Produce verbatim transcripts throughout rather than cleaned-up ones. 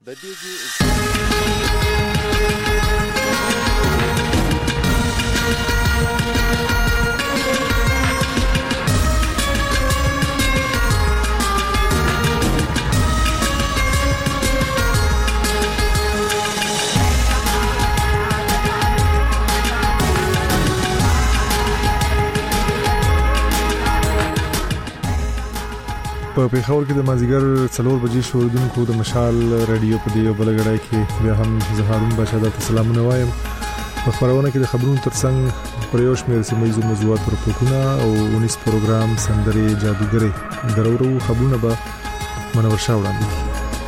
په پیښور کې د مازیګر څلور بجې شوردونکو د مشال رادیو په دیو بلګړای کې بیا هم زهارون بشا د سلامونه وایم. په خبرونه کې د خبرونو ترڅنګ پر یو شمېر سیمایي موضوعات راپورټونه او ونیس پروګرام سندري جادوګري درورو خبرونه به منور شاه وړاندې.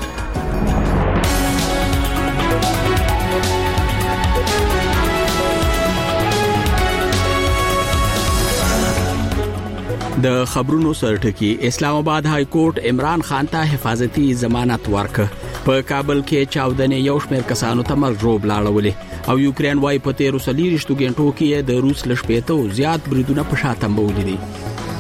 د خبرونو سرټکی اسلام آباد های کورټ عمران خان ته حفاظتي ضمانت ورکړ. په کابل کې چاودنې یو شمېر کسانو ته مرګ روب لاړولې او یوکرين وايي په تیرو سلیریشتو غنټو کې د روس لشپېته زیات بریدونه په شاته مولې دي.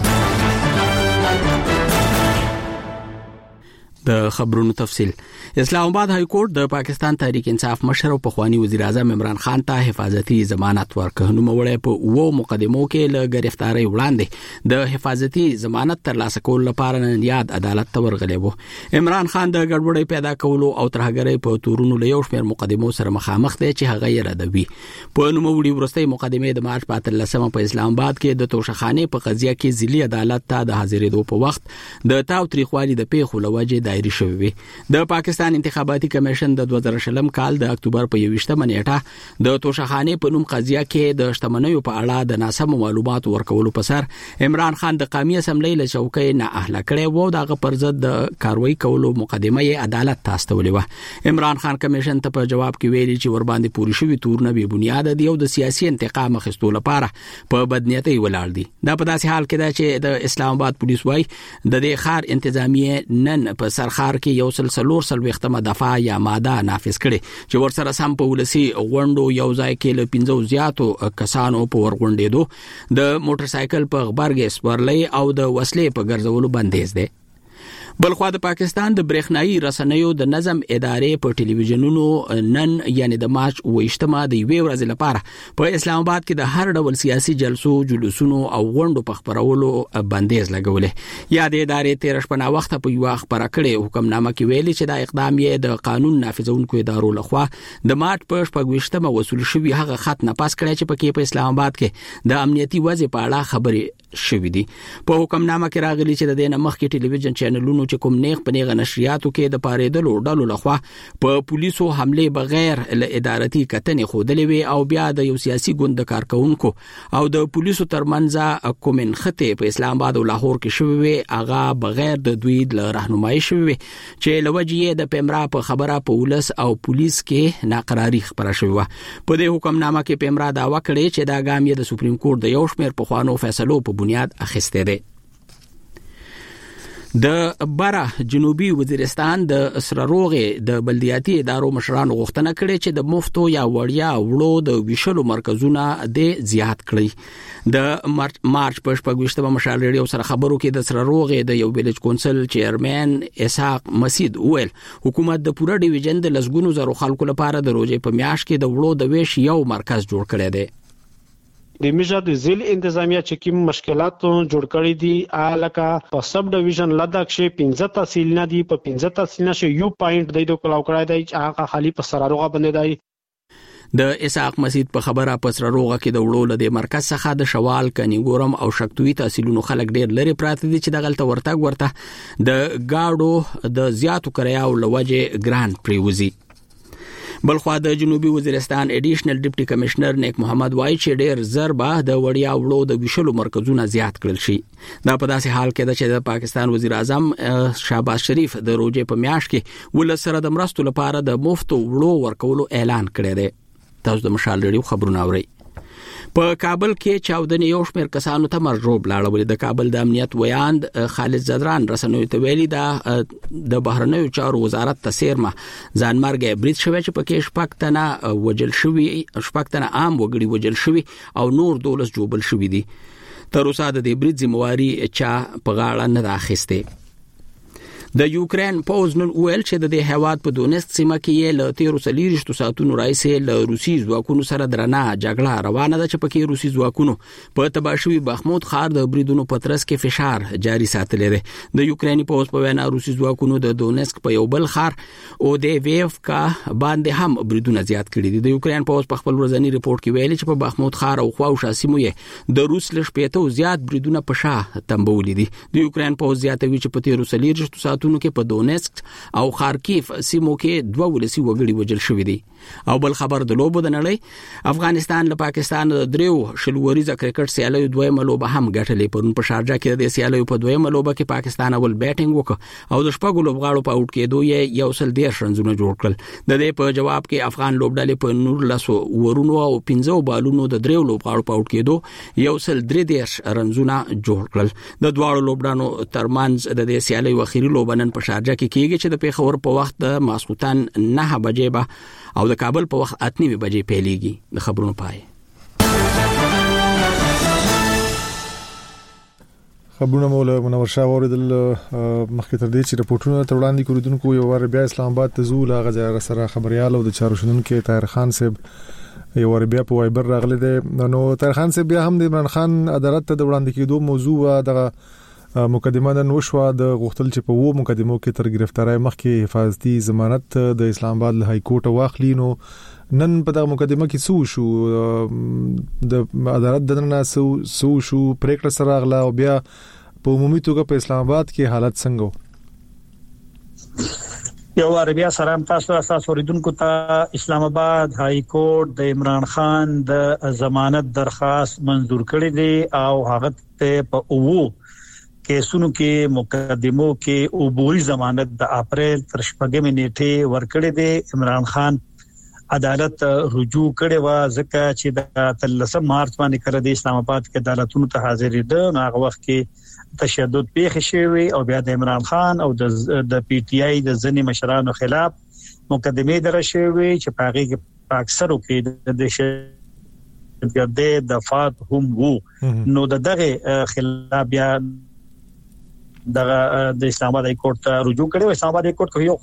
د خبرونو تفصيل. اسلام آباد های کورټ د پاکستان تحریک انصاف مشر او پخوانی وزیر اعظم عمران خان ته حفاظتي ضمانت ورکړ. نو موړې په وو مقدمو کې له گرفتاری وړاندې د حفاظتي ضمانت ترلاسه کول لپاره نن یاد عدالت ته ورغلی وو. عمران خان د ګډوډۍ پیدا کولو او ترهګرۍ په تورونو له یو شمېر مقدمو سره مخامخ دی چې هغه یې ردوي. په نوموړي ورستۍ مقدمه د مارچ په اتلسمه په اسلام آباد کې د توشخانه په قضیه کې ځلي عدالت ته د حاضرېدو په وخت د تاو تاریخوالي د پیښو لوجه دایري شوی. د پاکستان انتخاباتي کمیشن د دوه زره شلم کال د اکتوبر په یوویشتمه نیټه د توشخانه په نوم قضیه کې د شتمنیو په اړه د ناسم معلوماتو ورکولو په سر عمران خان د قومي اسمبلی له چوکۍ نه اهله کړي وو. دغه پر ضد د کاروایی کولو مقدمه یې عدالت ته استولې و. عمران خان کمیشن ته په جواب کې ویلي چې ور باندې پوری شوی تورونه به بنیاد دي او د سیاسي انتقام اخیستلو لپاره په بدنیتي ولاړ دي. دا په داسې حال کې ده چې د اسلام آباد پولیس وايي د دې ښار انتظامیه نن په سرخار کې یو سلسلور سلوختمه دفعه یا ماده نافذ کړي چې ورسره سم په ولسی غونډو یو ځای کې له پنځو زیاتو کسانو په ورغونډېدو د موټر سایکل په غبرګ سپرلې او د وسلې په ګرځولو بندیز دی. بلخوا د پاکستان د برېښنایي رسنیو د نظم ادارې په ټلویزیونونو نن یعنی د مارچ اوویشتمه د یوې ورځې لپاره په اسلام آباد کې د هر ډول سیاسي جلسو جلوسونو او غونډو په خبرولو بندیز لګولې. یا د ادارې تیر شپه نا وخت په یو خبره کړي حکمنامه کې ویلي چې دا اقدام یې د قانون نافذونکو ادارو لخوا د مارچ په شپږویشتمه وصول شوی هغه خط نه پاس کړی چې پکې په اسلام آباد کې د امنیتي وضع په اړه خبرې شوې دي. په حکمنامه کې راغلي چې د دې مخکې ټلویزیون چینلونو چې کوم نیغ په نیغه نشریاتو کې د پاریدلو ډلو لخوا په پولیسو حمله بغیر له ادارتي کتنې خودلې وي او بیا د یو سیاسي ګوند کارکونکو او د پولیسو ترمنځ کومن خطه په اسلام آباد او لاهور کې شوی وي هغه بغیر د دوی له راهنمایي شوی چې لوجې د پیمرا په خبره په ولس او پولیس کې ناقراری خبره شوی و. په دې حکمنامه کې پیمرا داوا کړی چې دا ګام یې د سپریم کورټ د یو شمېر په خوانو فیصلو په بنیاد اخیسته دی. د بره جنوبي وزیرستان د اسراروغې د بلدیاتي ادارو مشرانو غوښتنه کړې چې د مفتو یا وړیا وړو د ویشلو مرکزونه د زیات کړي. د مارچ په شپږویشتمه مشال ریډیو سره خبرو کې د اسراروغې د یو ویلج کونسل چیرمن اسحاق مسعود ویل حکومت د پوره ډیویژن د لسګونو زرو خلکو لپاره د روزې په میاشت کې د وړو د ویش یو مرکز جوړ کړی دی. د میجا د ځل انتظامیه چې کوم مشکلات جوړ کړی دي الکه په سب ډیویژن لدک شي پنځه تحصیل نه دي په پنځه تحصیل نشه یو پوینټ د دوه کلاو کړای دی چې هغه خالی په سراروغه باندې دی. د اسحاق مسعود په خبره په سراروغه کې د وړو لدې مرکز څخه د شوال کنيګورم او شکتوي تحصیلونو خلک ډیر لري پراته دي چې د غلطه ورتګ ورته د گاډو د زیاتو کریاو لوجه ګران پریوزي. بلخوا د جنوبي وزیرستان اډیشنل ډیپټي کمشنر نیک محمد وای چې ډیر ضربه د وړیا وړو د ویشلو مرکزونه زیات کړل شي. دا په داسې حال کې ده چې د پاکستان وزیر اعظم شهباز شریف د روزې په میاشت کې ول سره د مرستو لپاره د مفت وړو ورکولو اعلان کړی دی. تاسو د مشال ریډیو خبرونه اورئ. په کابل کې چاودنې یو شمېر کسانو ته مرګ روب لاړولې. د کابل د امنیت ویاند خالد زدران رسنوي ته ویلي دا د بهرنیو چارو وزارت ته سیرمه ځانمرګ برید شوی چې پکې شپږ تنه وجل شوی شپږ تنه عام وګړي وجل شوی او نور دولس جوبل شوی دي. تر اوسه د دې برید ذمہواری چا په غاړه نه راخسته. د یوکرين پوز نن ویل چې د دې هواد په دونیسک سیمه کې له تیرو سلیریشتو ساتونو راځي له روسي ځواکونو سره درنه جګړه روانه ده چې پکې روسي ځواکونو په تباشوي بخمود ښار د بریدونو پترس کې فشار جاري ساتلی دی. د یوکريني پوز په وینا روسي ځواکونو د دونیسک په یو بل ښار او د ویفکا باندې هم بریدونه زیات کړي دي. د یوکرين پوز په خپل ورځنی ریپورت کې ویلي چې په بخمود ښار او خواوشا سیمو یې د روس لشپېته زیات بریدونه په شاه تنبولې دي. د یوکرين پوز زیاتوي چې په تیرو سلیریشتو ساتونو کې په دونیسک او خارکیف سیمو کې دوه ولسی وګړي وژل شوي دي. او بل خبر د لوبو د نړۍ افغانستان له پاکستان د دریو شلوريزه کرکټ سیالیو دویمه لوبه هم ګټلې. پرون په شارجه کې د سیالیو په دویمه لوبه کې پاکستان اول بیټینګ وکړ او د شپږو لوبغاړو په اوټ کېدو یې یو سل ډیر رنزونه جوړ کړل. د دې په جواب کې افغان لوبډلې په نور لاسو ورونو او پنځو بالونو د دریو لوبغاړو په اوټ کېدو یو سل درې ډیر رنزونه جوړ کړل. د دواړو لوبډانو ترمنځ د دې سیالیو اخیری لوبه نن په شارجه کې کېږي چې د پیښور په وخت د ماسخوتن نه بجې به او د کابل په وخت اته نیمه بجې پیلېږي. د خبرونو پای خبرونه مولا منور شاه اوریدل. مخکې تر دې چې رپورټونه تر وړاندې کوریدونکو یو ور بیا اسلام آباد ته زول هغه ځای سره خبريال او د چارو شنونکو طاهر خان صاحب یو ور بیا په وایبر راغله دي. نو طاهر خان صاحب بیا هم د عمران خان عدالت ته د وړاندې کېدو موضوع دغه مقدمه نن وشوه. د غوښتل چې په وو مقدمو کې تر گرفتاری مخکې حفاظتي ضمانت د اسلام آباد های کورټ واخلي. نو نن په دغه مقدمه کې سو شو د عدالت دنه سو سو شو پریکړه سره غلا او بیا په عمومي توګه په اسلام آباد کې حالت څنګه یو عربیا سلام تاسو اساس اوریدونکو ته. اسلام آباد های کورټ د عمران خان د ضمانت درخواست منظور کړی دی او هغه ته په وو کیسونو کې مقدمو کې عبوري ضمانت د اپریل تر شپږمې نیټه ورکړې ده. عمران خان عدالت رجوع کړي و ځکه چې د تلسم مارچ باندې کړه د اسلام آباد کې عدالتونو ته حاضر دي. نو هغه وخت کې تشدد پیښ شوی او بیا د عمران خان او د پی ټ آی د ځنی مشرانو خلاف مقدمه درشوي چې په هغه کې په اکثرو کې د د دفات هم وو. نو دغه خلاف بیا دغه د اسلام آباد های کورټ ته رجوع کړي. اسلام آباد های کورټ یو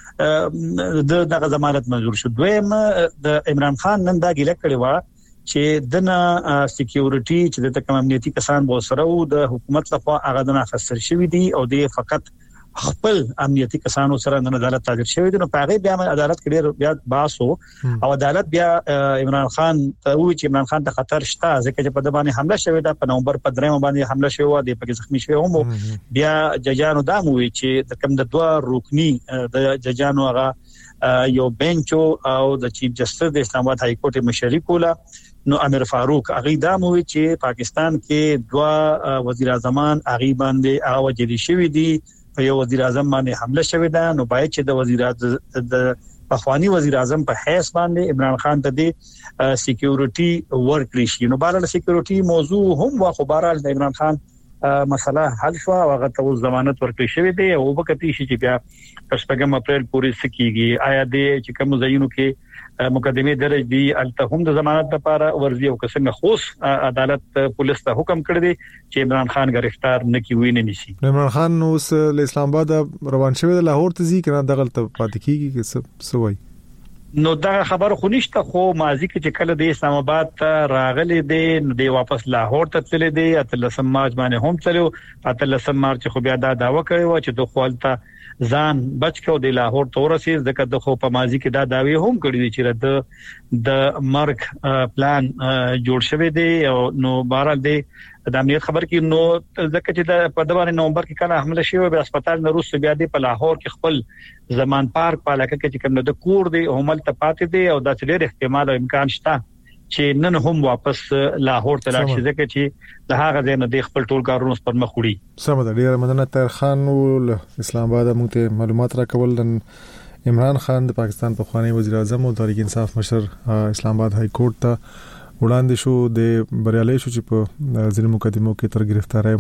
خو د دغه ضمانت منظور شو. دویم د عمران خان نن دا ګیله کړې و چې دنه سکیورټي چې د کوم امنیتي کسان بو سره او د حکومت لخوا هغه دنه خسر شوی دي او د فقط خپل امنیتي کسانو سره د عدالت تاجر شوی دي. نو په هغه بیا عدالت کې بیا باسو او عدالت بیا عمران خان ته وی چې عمران خان ته خطر شته ځکه چې په د باندې حمله شوی ده. په نومبر په درېم باندې حمله شوی و د پکې زخمی شوی هم. بیا ججانو دا موي چې د کوم د دوه رکنی د ججانو هغه یو بنچو او د چیف جسټس د اسلام آباد های کورټ مشري کوله. نو امیر فاروق اغي دا موي چې پاکستان کې دوه وزیر اعظمان اغي باندې هغه وجري شوی دي په یو وزیر اعظم باندې حمله شوې ده. نو باید چې د وزیر اعظم د پخوانی وزیر اعظم په حیث باندې عمران خان ته د سکیورټي ورکړي شي. نو بهر سکیورټي موضوع هم واخو بهر د عمران خان مسله حل شو او هغه ته ضمانت ورکړي شوی دی او په کتي شي چې بیا پښتګم اپریل پورې سکیږي. آیا د چې کوم ځایونو کې مقدمه درج دي الته هم د ضمانت لپاره ورزي او څنګه خوص عدالت پولیس ته حکم کړی دی چې عمران خان گرفتار نکي وي نه نشي. عمران خان اوس له اسلام آباد روان شوی د لاهور ته ځي کنه دغه ته پاتې کیږي چې سوي. نو دا خبر خو نشته خو ماضی کې چې کله د اسلام آباد ته راغلي دي نو دی واپس لاهور ته تللی دی. اتلسم مارچ باندې هم تلو. اتلسم مارچ خو بیا دا داوا کړی و چې د خپلته ځان بچ کو د لاهور تورسي ځکه د خو په ماضی کې دا داوی هم کړی دي چې د د مرګ پلان جوړ شوی دی او نو بهرال دی د امنیت خبر کې نو ځکه چې د په دغه نومبر کې کله حمله شوی په هسپتال نه روس بیا دی په لاهور کې خپل زمان پارک په علاقه کې چې کوم د کور دی همل ته پاتې دی او دا چې ډېر احتمال او امکان شته چې نن هم واپس لاهور ته راشي ځکه چې د هغه ځای نه د خپل ټول کارونو پر مخ وړي. سم ده. ډیر مننه طاهر خان ول اسلام آباد موږ ته معلومات راکول. عمران خان د پاکستان په خوانی وزیر اعظم او تحریک انصاف مشر اسلام آباد های کورټ ته وړاندې شو د بریالي شو چې په ځینو مقدمو کې تر گرفتاری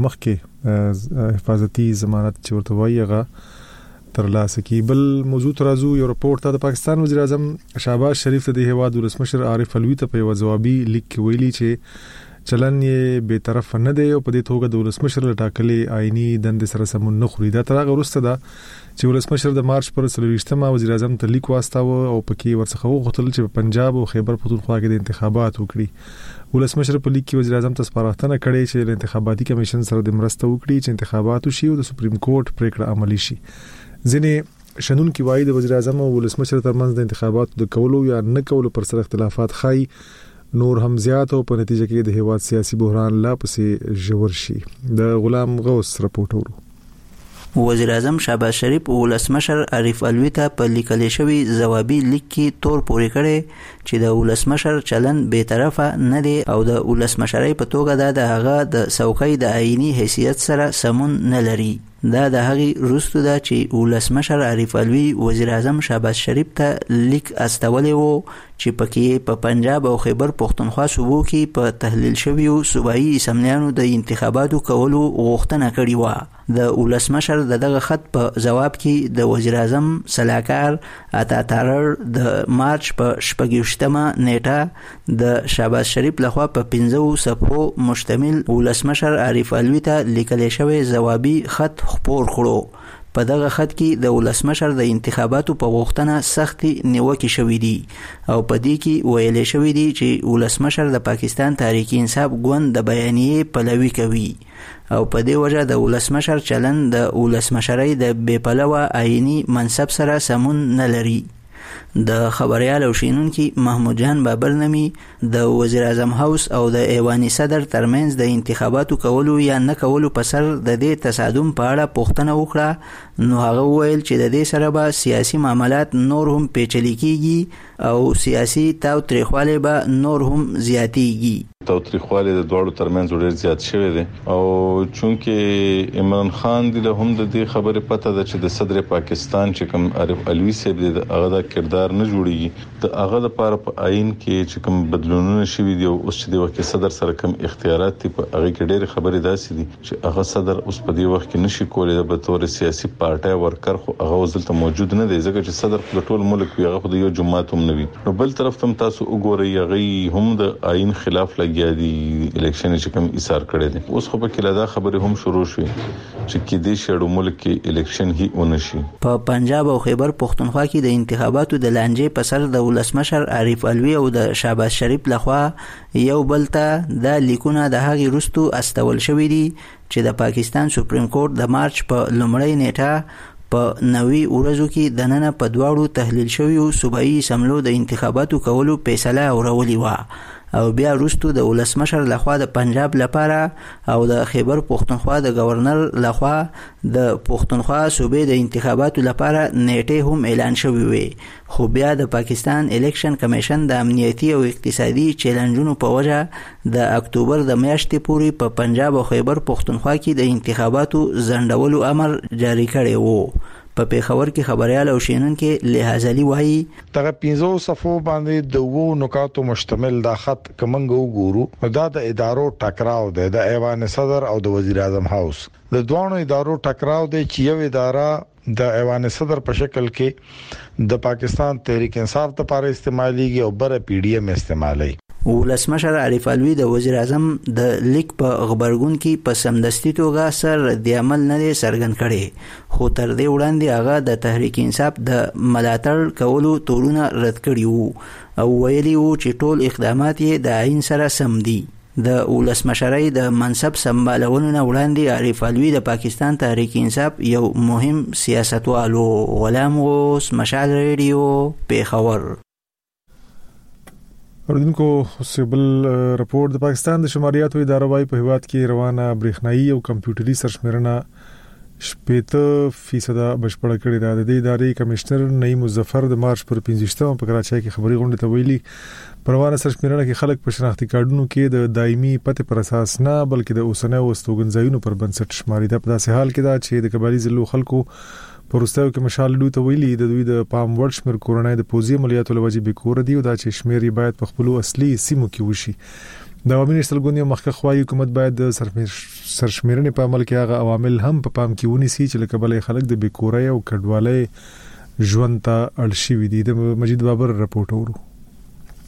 مخکې حفاظتي ضمانت چورته وایغه تر لاسه کی. بل موضوع ترازو یو رپورت ته د پاکستان وزیر اعظم شهباز شریف ته د هواد ولسمشر عارف علوی ته په جوابي لیک کې ویلي چې چلن یې به طرف نه دی او په دې توګه د ولسمشر ټاکلې آئینی دند سره سمون نه خوري. دا تر هغه وروسته ده چې ولسمشر د مارچ پر څلوېښتمه وزیر اعظم ته لیک واستاوه او پکې ورڅخه وغوښتل چې په پنجاب او خیبر پختونخوا کې د انتخابات وکړي. ولسمشر په لیک کې وزیر اعظم ته سپارښتنه کړې چې د انتخاباتي کمیشن سره د مرسته وکړي چې انتخابات وشي او د سپریم کورټ پریکړه عملي شي. ځینې شنونکي وایي د وزیر اعظم او ولسمشر ترمنځ د انتخاباتو د کولو یا نه کولو پر سر اختلافات خای نور هم زیات او په نتیجه کې د هیواد سیاسي بحران لا پسې ژور شي. د غلام غوث رپورټ ورو. وزیر اعظم شهباز شریف ولسمشر عارف علوي ته په لیکل شوی ځوابي لیک کې تور پورې کړي چې د ولسمشر چلن به طرفه نه دی او د ولسمشرۍ په توګه د هغه د څوکۍ د آئینی حیثیت سره سمون نه لري. دا د هغې وروسته ده چې ولسمشر عارف علوي وزیر اعظم شهباز شریف ته لیک استولی وو چې پکې په پنجاب او خیبر پختونخوا صوبو کې په تحلیل شویو صوبایي اسمبلیانو د انتخاباتو کولو غوښتنه کړې وه. د ولسمشر دغه خط په جواب کې د وزیر اعظم سلاکار عطا تارړ د مارچ په شپږویشتمه نیټه د شهباز شریف لخوا په پنځو صفحو مشتمل ولسمشر عارف علوي ته لیکل شوی جوابي خط خپور کړو. په دغه خط کې د ولسمشر د انتخاباتو په غوښتنه سختي نیوکې شوې دي او په دې کې ویل شوې دي چې ولسمشر د پاکستان تحریک انصاف ګوند د بیانیې پلوي کوي او په دې وجه د ولسمشر چلن د ولسمشرۍ د بې پلوه آئینی منصب سره سمون نه لري. د خبريال او شینونکي محمود جان بابر نمی د وزیر اعظم هاوس او د ایوانی صدر ترمنځ د انتخاباتو کولو یا نه کولو په سر د دې تصادم په اړه پوښتنه وکړه نو هغه وویل چې د دې سره به سیاسي معاملات نور هم پیچلي کیږي او سیاسي تاوتریخوالی به نور هم زیاتیږي. تاوتریخوالی د دوړو ترمنځ ډېر زیات شوی دی او چونکه عمران خان دی له هم د دې خبرې پته ده چې د صدر پاکستان چې کوم عارف علوي صاحب دی هغه د کردار نه جوړیږي د هغه لپاره په آئین کې چې کوم بدلونونه شوي دي او اوس چې د وخت صدر سره کوم اختیارات دي په هغه کې ډېر خبرې داسې دي چې هغه صدر اوس په دې وخت کې نشي کولای د تور سیاسي پارټي ورکر خو هغه وزلته موجود نه دی ځکه چې صدر په ټول ملک وي هغه د یو جماعت هم نه وي. نو بل طرف ته تاسو وګورئ هغه هم د آئین خلاف لګیا دي الیکشن چې کوم ایثار کړی دي اوس خو په کې لدا خبره هم شروع شوه چې کې دې شړو ملک کې الیکشن هی ونشي. په پنجاب او خیبر پختونخوا کې د انتخاباتو د لانجې په سر د ولسمشر عارف علوي او د شهباز شریف لخوا یو بل ته د لیکونه د هغې وروستو استول شوي دي چې د پاکستان سپریم کورټ د مارچ په لومړۍ نیټه په نوي ورځو کې د نن په دواړو تحلیل شویو صوبایي اسمبلیو د انتخاباتو کولو فیصله اورولې وه او بیا وروسته د ولسمشر لخوا د پنجاب لپاره او د خیبر پختونخوا د گورنر لخوا د پختونخوا صوبې د انتخاباتو لپاره نیټه هم اعلان شوې وي خو بیا د پاکستان الیکشن کمیشن د امنیتي او اقتصادي چیلنجونو په وجه د اکتوبر د میاشتې پورې په پنجاب او خیبر پختونخوا کې د انتخاباتو ځنډولو امر جاری کړی وو. په پیښور کې خبريال او شینونکي لحاظلی وایي دغه پنځو صفو باندې د وو نکاتو مشتمل دا خط کمنګ وګورو دا د ادارو ټکراو دی د ایوان صدر او د وزیر اعظم هاوس د دوه ادارو ټکراو دی چې یو اداره د ایوان صدر په شکل کې د پاکستان تحریک انصاف لپاره استعماليږي او بر پی ډی ایم استعمالي. ولسمشر عارف علوي د وزیر اعظم د لیک په خبرګون کې په سمدستي توګه سر رد عمل نه څرګند کړي خو تر دې وړاندې هغه د تحریک انصاف د ملاتړ کولو تورونه رد کړي وو او ویلي وو چې ټول اقدامات یې د آئین سره سم دي. د ولسمشرۍ د منصب سمبالولو نه وړاندې عارف علوي د پاکستان تحریک انصاف یو مهم سیاستوالو. غلام غوث، مشعل ریډیو، پیښور. اوردونکو سیبل رپورت د پاکستان د شماریاتو اداره وايي په هیواد کې روانه برېښنايي او کمپیوټري سرشمېرنه شپږ فیصد بشپړه کړې ده. د دې ادارې کمشنر نعیم مظفر د مارچ پر پنځه په کراچۍ کې خبري غونډه ته ویلي په روانه سرشمېرنه کې خلک په شناختی کارډونو کې د دایمي پته پر اساس نه بلکې د اوسنۍ واستوګنځایونو پر بنسټ شماري. د په داسې حال کې دا چې د قبایلی ضلعو خلکو پرستاو کې مشال لوي ته ویلي د دوی د پام وړ شمیر کورونای د پوزي عملیاتو لوجي به کور دی او دا چې شمیر باید په خپل اصلي سیمو کې وشي. د عوامي نشتلګونی مخکې خوایي حکومت باید د سرشمیرنې په عمل کې هغه عوامل هم په پام کې ونیسي چې لکه بلې خلک د بیکورۍ او کډوالۍ ژوند ته اړ شي وي. د مجید بابر رپورټ ورو.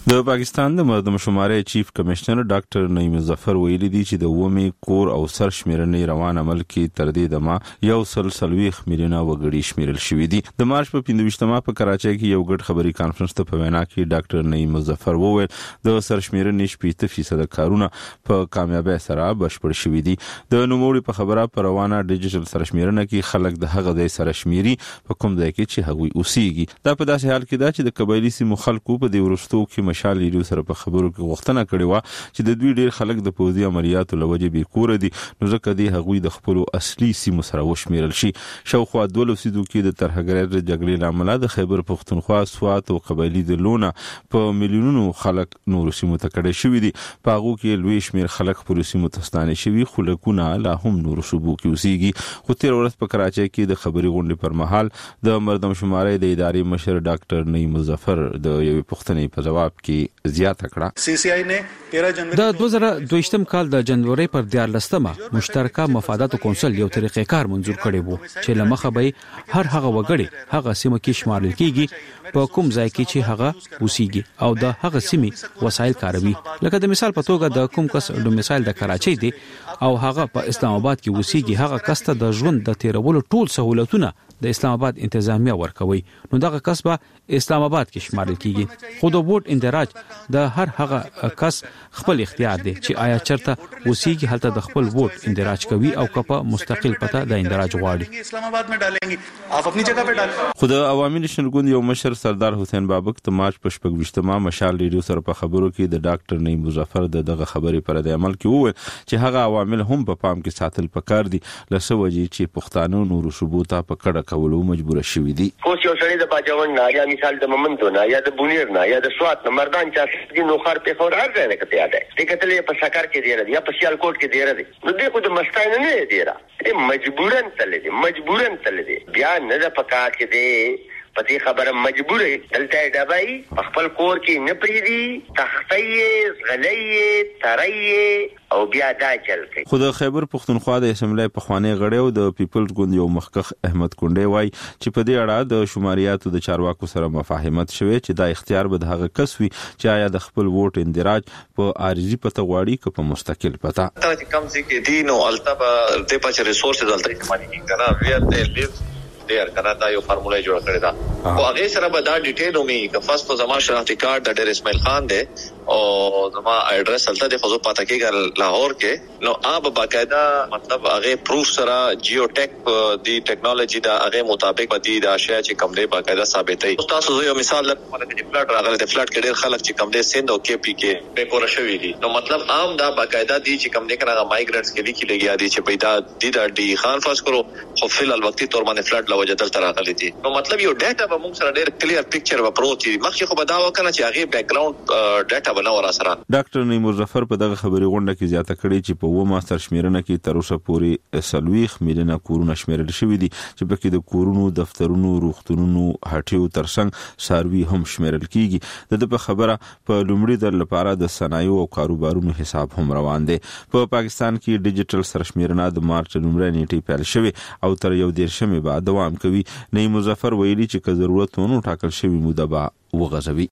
د پاکستان د مردم شمارې چیف کمشنر ډاکټر نعیم ظفر ویلي دی چې د ومي کور او سر شمیرنې روان عمل کې تر دې دمه یو سل سلويخ میلیونه وګړي شمیرل شوې دي. د مارچ په پنځه په کراچۍ کې یو ګډ خبري کانفرنس ته په وینا کې ډاکټر نعیم ظفر وویل د سر شمیرنې شپږ فیصد کارونه په کامیابی سره بشپړ شوې دي. د نوموړي په خبره پر روانه ډیجیټل سر شمیرنه کې خلک د هغه د سر شمیري په کوم ځای کې چې هغوی اوسېږي. دا په داسې حال کې ده چې د قبایلی سیمو خلکو په دې ورستو کې مشال لیدو سره په خبرو کې غوښتنه کړې و چې د دوی ډېر خلک د پوځي عملیاتو لوجې بې کور دي، نو ځکه دی هغوی د خپل اصلي سیمو سره وشمیرل شي. شاوخوا دوه لسیدو کې د ترهګرۍ د جګړې لامل د خیبر پختونخوا، سوات او قبایلی د لونه په میلیونونو خلک نور سیمو ته کډه شوي دي. په هغو کې لوی شمیر خلک پر سیمو ته ستانه شوي، خو لکونه لا هم نور صوبو کې اوسېږي. خو تیر ورځ په کراچۍ کې د خبري غونډې پر مهال د مردم شمارې د ادارې مشر ډاکټر نعیم ظفر د یوې پوښتنې په جواب کې زیاته کړه. سی سی آی نه تیرہ جنوري د دوه زره دوه کال د جنوري پر دیارلسمه مشترکه مفاداتو کونسل یو طریقې کار منزور کړی وو چې لمخه به هر هغه وګړي هغه سیمه کې شمارل کیږي په کوم ځای کې چې هغه اوسېږي او د هغه سیمې وسایل کاروي. لکه د مثال په توګه د کوم کس ډومیسایل د کراچۍ دی او هغه په اسلام آباد کې اوسېږي، هغه کس ته د ژوند د تیرولو ټول سہولتونه د اسلام آباد انتظامیه ورکوي، نو دغه کس به اسلام آباد کې شمارل کیږي. خو د ووټ اندراج د هر هغه کس خپل اختیار دی چې آیا چرته اوسېږي هلته د خپل ووټ اندراج کوي او کپه مستقل پته د اندراج غواړي. اسلام آباد میں ڈالیں گے آپ اپنی جگہ پہ ڈالیں. خو د عوامي نشن ګوند یو مشر سردار حسین بابک ته مارچ په شپږ ویشتمه مشال ریډیو سره په خبرو کې د ډاکټر نعیم ظفر د دغه خبرې پر د عمل کې وویل چې هغه عوامل هم په پام کې ساتل پکار دي لسه وجې چې پښتانه نور صوبو ته په کډه کولو مجبور شوي دي. خو یو سړی د باجوړ نه یا مثال د ممندو نه یا د بونیر نه یا د سوات نه مردان چا سږي نو خار په خور هر ځای نه کته یاد دی کتلې په سکر کې دی را یا په سیالکوټ کې دی را دی نو دې خو د مستاین نه دی را مجبورن تل دی مجبورن تل دی بیا نه د پکا کې دی پتی خبره مجبور دلته ډبای خپل کور کې نه پریدي تختې غلې ترې او بیا دا چل کوي. خو د خیبر پختونخوا د اسمبلی په خوانی غړیو د پیپلز ګوند یو مخکخ احمد کونډې وای چې په دې اړه د شماریاتو د چارواکو سره مفاهمت شوه چې دا اختیار به د هغه کس وي چې آیا د خپل ووټ اندراج په عارضی پته غواړي که په مستقل پته. دا چې کم ځای کې دي نو الته به د پچ ریسورسز دلته استعمالي کړه ویل دی لیو ډیر کنه دا یو فارموله جوړ کړی دا او هغه سره به دا ډیټیل ومي که فرست په زما شناختی کارت د ډیر اسماعیل خان دی او زما ایڈریس هلته د خو پته کېږي لاهور کې نو آب باقاعده مطلب هغه پروف سره جیو ټیک دی ټیکنالوژي دا هغه مطابق بدی دا شی چې کوم دی باقاعده ثابتې. تاسو یو مثال لکه د فلټ راغلی د فلټ کې ډیر خلک چې کوم دی سند او کې پی کې په کور شوی دي نو مطلب عام دا باقاعده دی چې کوم دی کنه مایګرنټس کې لیکي لګیا دي چې پیدا دي دا ډی خان فرض کړو خو فل الوقتی تور باندې فلټ وجدل تر راغلي دي نو مطلب یو ډاټا به موږ سره ډېر کلیر پکچر و پروت دي مخکې خو به دا وکنه چې هغه بیک گراوند ډاټا بنا ور سره. ډاکټر نعیم ظفر په دغه خبري غونډه کې زیاته کړې چې په و ماستر شمیرنه کې تر اوسه پورې سلويخ میلیونه کورونه شمیرل شوې دي چې پکې د کورونو، دفترونو، روغتونونو، هټیو ترڅنګ ساروي هم شمیرل کیږي. د په خبره په لومړي در لپاره د صنایع او کاروبارونو حساب هم روان دي. په پاکستان کې ډیجیټل سرشمیرنه د مارچ لومړۍ نیټې پیل شوې او تر یو دیرشمې بعد دوام کوي. نعیم ظفر ویلي چې که ضرورت ونه ټاکل شوی موده به وغځوي.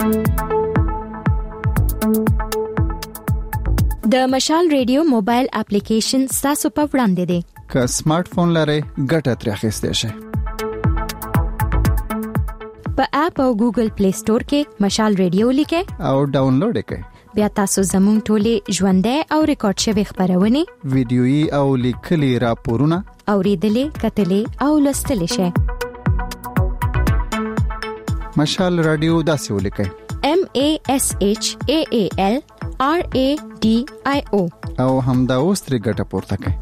د مشال ریډیو موبایل اپلیکیشن تاسو په وړاندې دی. که سمارټ فون لرئ ګټه ترې اخیستئ شئ. په اپ او ګوګل پلی سٹور کې مشال ریډیو لیکئ او ډاونلوډ کړئ. بیا تاسو زموږ ټولې ژوندۍ او ریکارډ شوی خبرونه ویډیويي او لیکلي راپورونه اوریدلې کتلې او لوستلې شئ. مشال رادیو داسې ولیکئ M A S H A A L R A D I O او همدا اوس ترې ګټه پورته کړئ.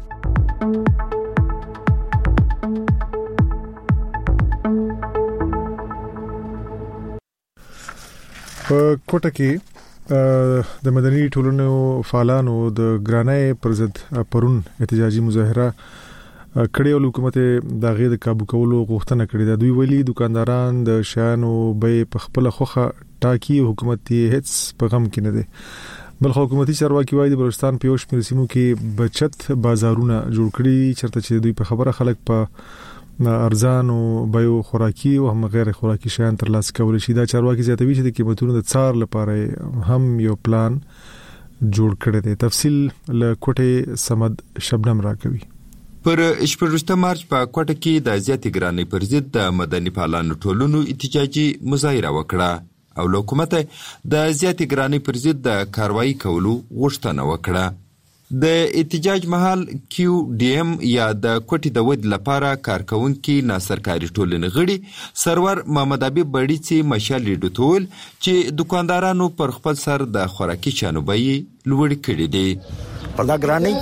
په کوټه کې د مدني ټولنو فعالانو د ګرانۍ پر ضد پرون احتجاجي مظاهره کړي او حکومت د غیر قابو کولو غوښتنه کړې ده. دوی ویلي دکانداران د شیانو به په خپل خوخه ټاکي حکومت یې هیڅ پیغام کې نه ده. بل حکومتي چارواکي وايي د بلوچستان په یو شمېر سیمو کې بچت بازارونه جوړ کړي چرته چې دوی په خبره خلک په ارزان او بيو خوراکي او هم غیر خوراکي شیان تر لاسه کول شي. دا چارواکي زیاتوي چې د قیمتونو د څار لپاره هم یو پلان جوړ کړی دی. تفصیل له کوټه سمد شبنم راکوي. پر شپږم مارچ په کوټه کې د زیاتې ګرانۍ پر ضد د مدني پالانو ټولونو احتجاجي مظاهره وکړه او له حکومت د زیاتې ګرانۍ پر ضد د کاروایی کولو غوښتنه وکړه. د احتجاج مهال کیو ډی ایم یا د کوټې د ود لپاره کارکونکي ناسرکاري ټولنې غړي سرور محمد حبیب بړیڅي مشال لیدوتول چې دکاندارانو پر خپل سر د خوراکي چانوبي لوړ کړي دي. په دا ګرانۍ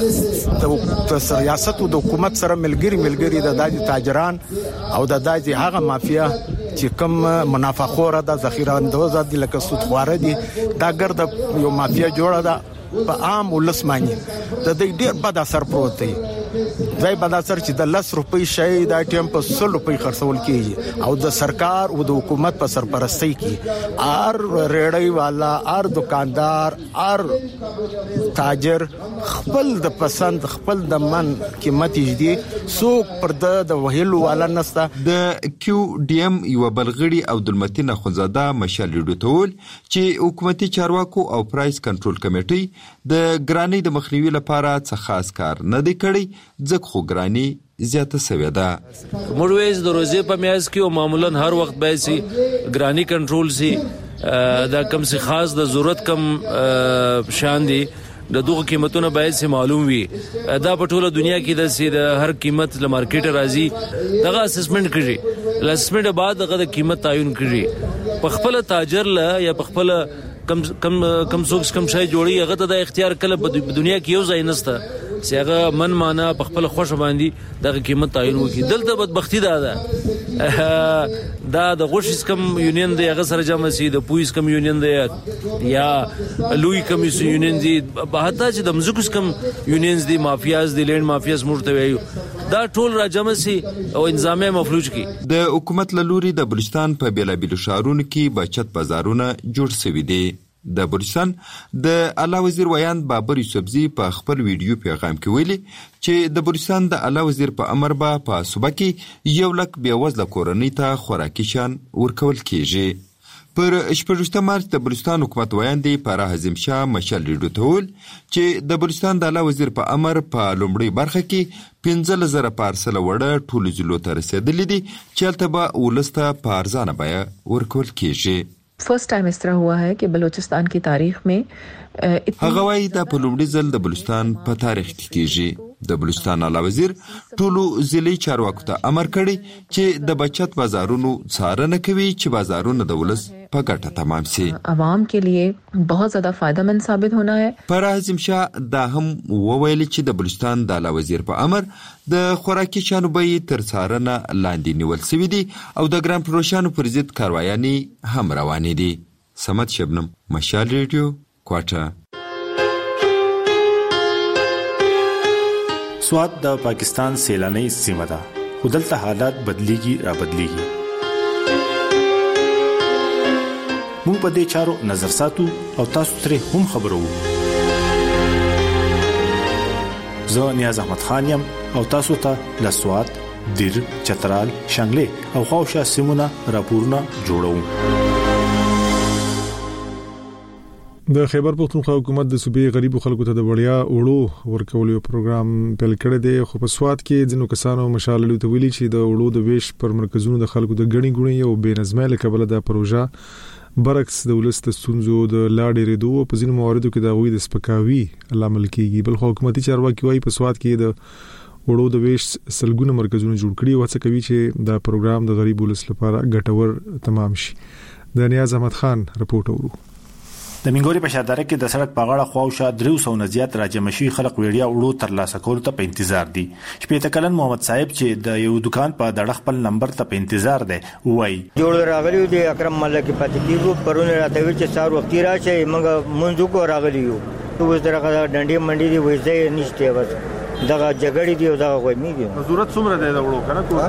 کې د ریاست او د حکومت سره ملګری ملګری د دایي تاجران او د دایي هغه مافیا چې کوم منافع د ذخیره اندوز دي لکه سود خواره دي دا ګرد یو مافیا جوړه ده په عام ولسمانی د دې ډیر بد اثر پروت دی. ځای بد اثر چې د لس روپۍ شي دا ټیم په سل روپۍ خرڅول کیږي او د سرکار او د حکومت په سرپرستی کې ار ریړۍ والا ار دکاندار ار تاجر خپل د پسند خپل د من قیمت دي سوق پر د وهلو والا نستا. د کیو ډی ایم یو بلغړي او عبدالمتین اخونزاده مشال لیدوتول چې حکومتي چارواکو او پرایس کنټرول کمیټي د ګرانۍ د مخنیوي لپاره څه خاص کار نه دی کړی ځکه خو ګرانۍ زیاته سوې ده. موږ وایو د روزې په میاشت کې او معمولا هر وخت به سي ګرانۍ کنټرول سي دا کم سي خاص د ضرورت کم شان دي د دوه قیمتونه باید سي معلوم وي. دا په ټوله دنیا کې د سي د هر قیمت له مارکیټ راځي دغه اسسمنت کړي لاسمنت بعد دغه د قیمت تعین کړي په خپل تاجر له یا په خپل کم کم کم سوکس کم شای جوړي هغه ته د اختیار کله په دنیا کې یو ځای نسته چې هغه من معنا په خپل خوښ باندې دغه قیمت تعین وکړي. دلته بدبختی ده ده دا د غوښیس کم یونین دی هغه سره جمع سي د پویس کم یونین دی یا لوی کم یونین دی په حتی چې د مزکوس کم یونینز دی مافیاز دی لینډ مافیاز مرته ویو دا ټول را جمع سي او انظامي مفلوج کی. د حکومت لوري د بلوچستان په بیلابیلو شهرونو کې بچت بازارونه جوړ شوي دي. د بلوچستان د اعلی وزیر ویاند بابر یوسفزي په خپل ویډیو پیغام کې ویلي چې د بلوچستان د اعلی وزیر په امر به په صوبه کې یو لک بېوزله کورنۍ ته خوراکي شیان ورکول کیږي. پر شپږم مارچ د بلوچستان حکومت ویاندې پاره حزم شاه مشال لیدوتول چې د بلوچستان د اعلی وزیر په امر په لومړۍ برخه کې پنځه زره پارسل وړه ټولو ضلعو ته رسیدلې دي چې هلته به ولسته په ارزانه بیه ورکول کیږي. فرسٹ ٹائم اس طرح ہوا ہے کہ بلوچستان کی تاریخ میں هغه وايي دا په لومړي ځل د بلوچستان په تاریخ کې کیږي. د بلوچستان اعلی وزیر ټولو ضلعي چارواکو ته امر کړی چې د بچت بازارونو څارنه کوي چې بازارونه د ولس په ګټه تمام شي. عوام کے لیے بہت زیادہ فائدہ مند ثابت ہونا ہے. پر حزم شاه دا هم وویل چې د بلوچستان د اعلی وزیر په امر د خوراکي شانو بیې تر څارنه لاندې نیول شوي دي او د ګران فروشانو پر ضد کاروایانې هم روانې دي. سمد شبنم مشال ریډیو کوټه. سوات د پاکستان سیلاني سیمه ده خو دلته حالات بدلیږي را بدلیږي. موږ په دې چارو نظر ساتو او تاسو ترې هم خبرو. زه نیاز احمد خان یم او تاسو ته له سوات، دیر، چترال، شانګلې او خاوشا سیمونه راپورونه جوړوم. د خیبر پختونخوا حکومت د صوبې غریبو خلکو ته د وړیا وړو ورکولو پروګرام پیل کړی دی. خو په سوات کې ځینو کسانو مشال لیدو ویلي چې د وړو د ویش پر مرکزونو د خلکو د غړي غړي او بې نظمۍ له کبله د پروژه برعکس د ولست ستونزو د لاړې ریدو په ځینو مواردو کې د غوي د سپکاوي لامل کیږي. بل حکومتي چارواکي وايي په سوات کې د وړو د ویش سلګونه مرکزونه جوړ کړي او څه کوي چې دا پروګرام د غریب ولس لپاره ګټور تمام شي. د نیاز احمد خان رپورټ اورو. د منګوري په شادره کې د سړک په غاړه خواوشا درې سوه نه زیات راجمشي خلک ویډیا وړو تر لاسه کولو ته په انتظار دي. شپږ کلن محمد صاحب چې د یو دکان په دړه خپل نمبر ته په انتظار دی وایي جوړ راغلی دی اکرم ملک پاتې کیږي پرونه راته وی چې سار وخت راشي موږ منځو کو راغلی یو اوس درغه ډنډي منډي دی وځي نشته بس دغه جګړې دی او دغه غوي میږي ضرورت څومره دی دا وړو کنه کوه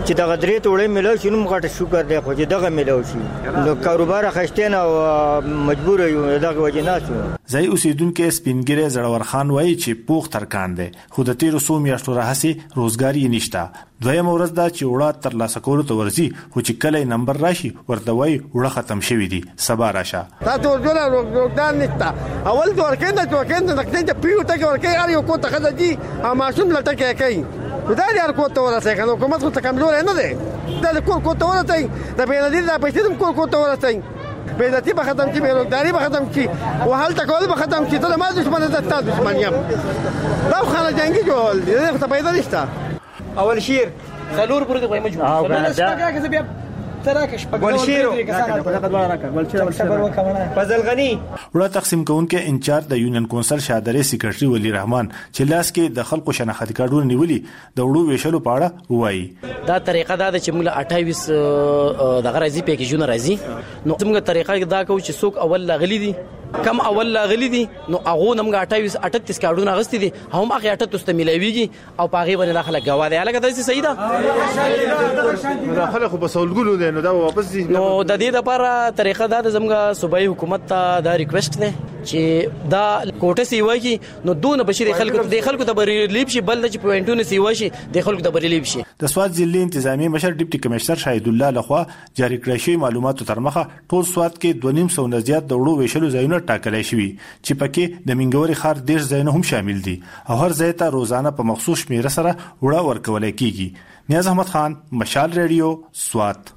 چې دغه درې توړې ملو شي نو موږ ته شکر دی خو چې دغه ملو شي نو کاروبار خشته نه او مجبور یو دغه وجه نه شو. ځای اوسیدونکو سپینګری زړور خان وایي چې پوخ ترکان دی خو د تیر څو میاشتو راهسي روزګار یې نشته. دویم ورځ دا چې وړه تر لاسه کولو ته ورځي خو چې کله نمبر راشي ورته وایي وړه ختم شوی دی سبا راشه. دا ټول ډول روزګار نشته اول د ورکینده چې ورکینده د کټې پیو ته ورکې اړ یو کو ته خدای دي ا ماشوم لټکه کوي دا یار کو ته ورسې کنه حکومت خو ته کمزور نه دی دا کور کو ته ورته د بینادي د پیسې د کور کو ته ورسې بیزتی به ختم کی بیروزگاری به ختم کی و حال تکول به ختم کی تو ما دشمن است تا دشمنیم دا خانه جنگی جوړ دي ته پیدا نشته. اول شیر خلور برګ په مجموعه خلور شپږه کې بیا تراکش په ګول شیرو ګول شیرو فضل غنی وړه تقسیم کونکو انچارج د یونین کونسل شادره سیکریټري ولی رحمان چې لاس کې د خلکو شناخت کارډونه نیولي د وړو ویشلو په اړه وایي. دا طریقه دا چې موږ اټاویس د غرضی پیکیجونه راځي نو موږ طریقه دا کوو چې څوک اول لاغلي دي کم اول لاغلي دي نو هغه نمګه اټاویس اټتیس کارډونه غستې دي هم هغه اټتیس ته ملويږي او پاغي باندې داخله غوا دی الګا داسې صحیح ده داخله خو بسولګلو دي نو دا واپس دي نو د دې لپاره طریقه دا د زمګه صوبایي حکومت ته دا ریکوست دی چې دا کوټه سی وایي نو دونه بشری خلکو د خلکو ته بریلیب شي بل چې پوینټونه سی وایي د خلکو ته بریلیب شي. د سواد ضلع انتظامی مشر ډیپټي کمشنر شاهد الله لخوا جاری کړی شوی معلوماتو تر مخه ټول سواد کې دوه نیم سو نه زیات د وړو ویشلو ځایونه ټاکلای شوی چې پکې د منګوري خار ډیر ځایونه هم شامل دي او هر ځای ته روزانه په مخصوص شمیر سره وړه ورکول کیږي. نیاز احمد خان مشال ریډیو سواد.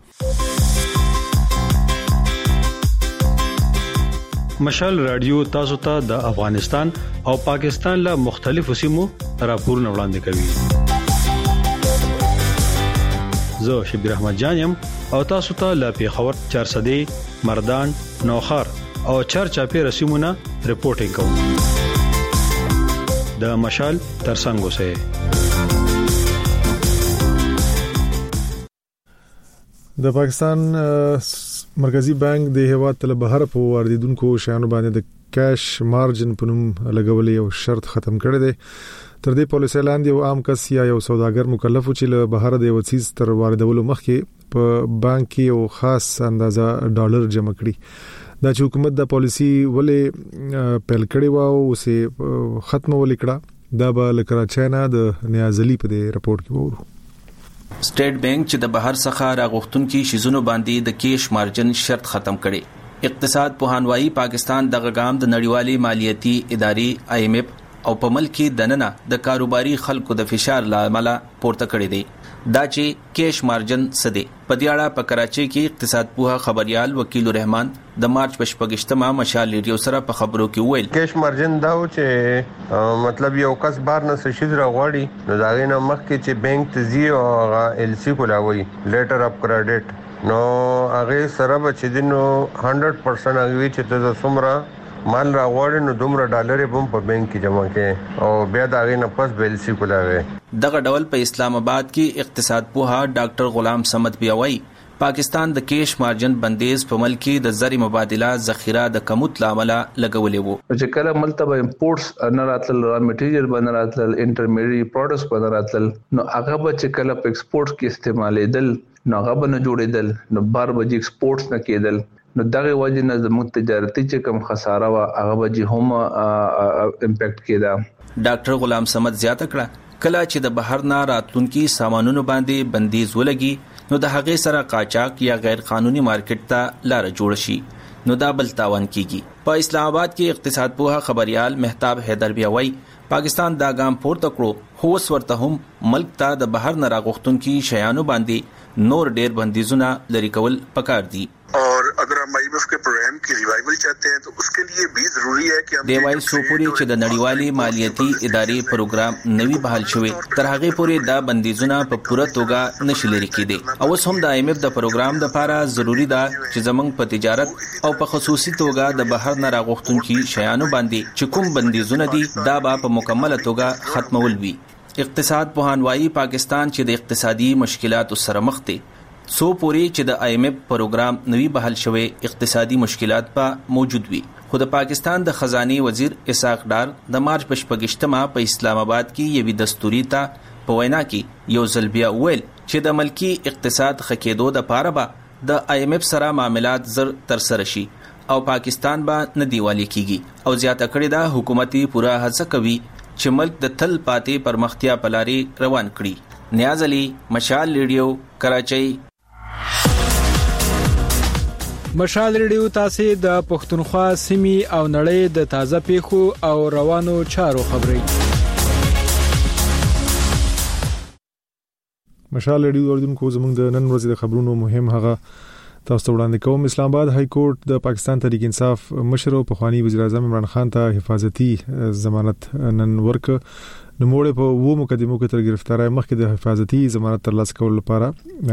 مشال رادیو تاسو ته د افغانستان او پاکستان له مختلفو سیمو راپورونه وړاندې کوي. زه شبیر احمد جانم او تاسو ته له پیښور چارسدي مردان نوخار او چرچاپی رسیمونه رپورټینګ کوم. د مشال ترڅنګ اوسئ. د پاکستان مرکزی بانک د هیواد ته بهر په واردونکو شیانو باندې د کیش مارجن په نوم لګولې یو شرط ختم کړی دی. تر دې پالیسي لاندې یو عام کس یا یو سوداګر مکلف و چې له بهر د یو چیز تر واردولو مخکې په بانک کې یو خاص اندازه ډالر جمع کړي. دا چې حکومت د پالیسي ولې پیل کړی و او سه ختم ولیکړه دا به لکه چاینا د نیازلی په دې رپورت کې وورو. سټیټ بانک چې د بهر څخه راغښتونکو شیزونو باندې د کیش مارجن شرط ختم کړي. اقتصاد پوهانوایی پاکستان د غګام د نړیوالي مالیاتي ادارې آی ایم ایف او په ملک کې دننه د کاروباري خلکو د فشار لامل پورته کړي دي. دا چې کیش مارجن سده په دې اړه په کراچۍ کې اقتصاد پوها خبريال وکیل الرحمن د مارچ په شپږشتمه مشال ریډیو سره په خبرو کې ویل کیش مارجن دا و چې مطلب یو کس بار نه شي راغواړي نو دا غینه مخکې چې بانک ته زی او ال سی کولاوي لیټر اف کریډټ نو هغه سره به دینو هندرد پرسنټ هغه چې ته سمرا مال راغواړي نو دومره ډالر به په بانک کې جمع کړي او بیا دا غینه پس بیل سی کولاوي. دغه ډول په اسلام آباد کې اقتصاد پوها ډاکټر غلام سمد بیاوي پاکستان د کیش مارجن بندیز په ملک کې د زری مبادله ذخیره د کموت لامل لګولې وو چې کله ملتبه امپورټس نه راتل را میټیریل باندې راتل انټرمیډیټ پروډکټس باندې راتل نو هغه به چې کله په ایکسپورټ کې استعمالېدل نو هغه به نه جوړېدل نو بار به ایکسپورټس نه کېدل نو دغه وجه نه زموږ تجارتي چې کم خساره وا هغه به هم امپیکټ کېدا. ډاکټر غلام سمد زیاته کړه کله چې د بهر نه راتلونکي سامانونو باندې بندیز ولګي نو د هغه سره قاچاق یا غیر قانوني مارکیټ ته لار جوړ شي نو دا بل تاوان کیږي. په اسلام آباد کې اقتصاد پوها خبريال مهتاب حیدر بیاوي پاکستان دا ګام پورته کړو خو ورته هم ملک ته د بهر نه راغښتونکي شیانو باندې نور ډیر بندیزونه لري کول پکار دي. और अगर हम I M F के program की revival चाहते हैं तो उसके लिए भी जरूरी है कि हम دیوای سوپوري چې د نړیوالي مالیاتي ادارې پروګرام نوي بحال شوی تر هغه پورې دا بندیزونه په پوره توګه نشي لري کېدي او هم د آی ایم ایف د پروګرام لپاره ضروری ده چې زمنګ په تجارت او په خصوصي توګه د بهر نه راغښتونکي شیانو باندې چې کوم بندیزونه دي دا به په مکمله توګه ختمول وي. اقتصاد پوهانوایی پاکستان چې د اقتصادي مشکلاتو سره مخ دی سو پوری چې د آی ایم ایف پروګرام نوی بحال شوی اقتصادي مشکلات په موجود وي خو د پاکستان د خزانه وزیر اسحاق ډار د مارچ په شپږشتمه په اسلام آباد کې یوې دستوري ته په وینا کې یو ځل بیا ویل چې د ملکی اقتصاد خکېدو د پاره به د آی ایم ایف سره معاملات زر تر سره شي او پاکستان به نه دیوالي کیږي او زیاته کړې ده حکومتي پوره هڅه کوي چې ملک د تل پاتې پرمختیا په لاري روان کړي. نیاز علي، مشال ریډیو، کراچۍ. مشال ریډیو تاسو د پښتونخوا سیمې او نړۍ د تازه پیښو او روانو چارو خبري. مشال ریډیو اوریدونکو زموږ د نن ورځې د خبرونو مهم هغه تاسو ته وړاندې کوم. اسلام آباد های کورټ د پاکستان تحریک انصاف مشر او پخوانی وزیر اعظم عمران خان ته حفاظتي ضمانت نن ورک نوموړ په وو مقدمو کې تر گرفتاری مخکې د حفاظتي ضمانت ترلاسه کول لپاره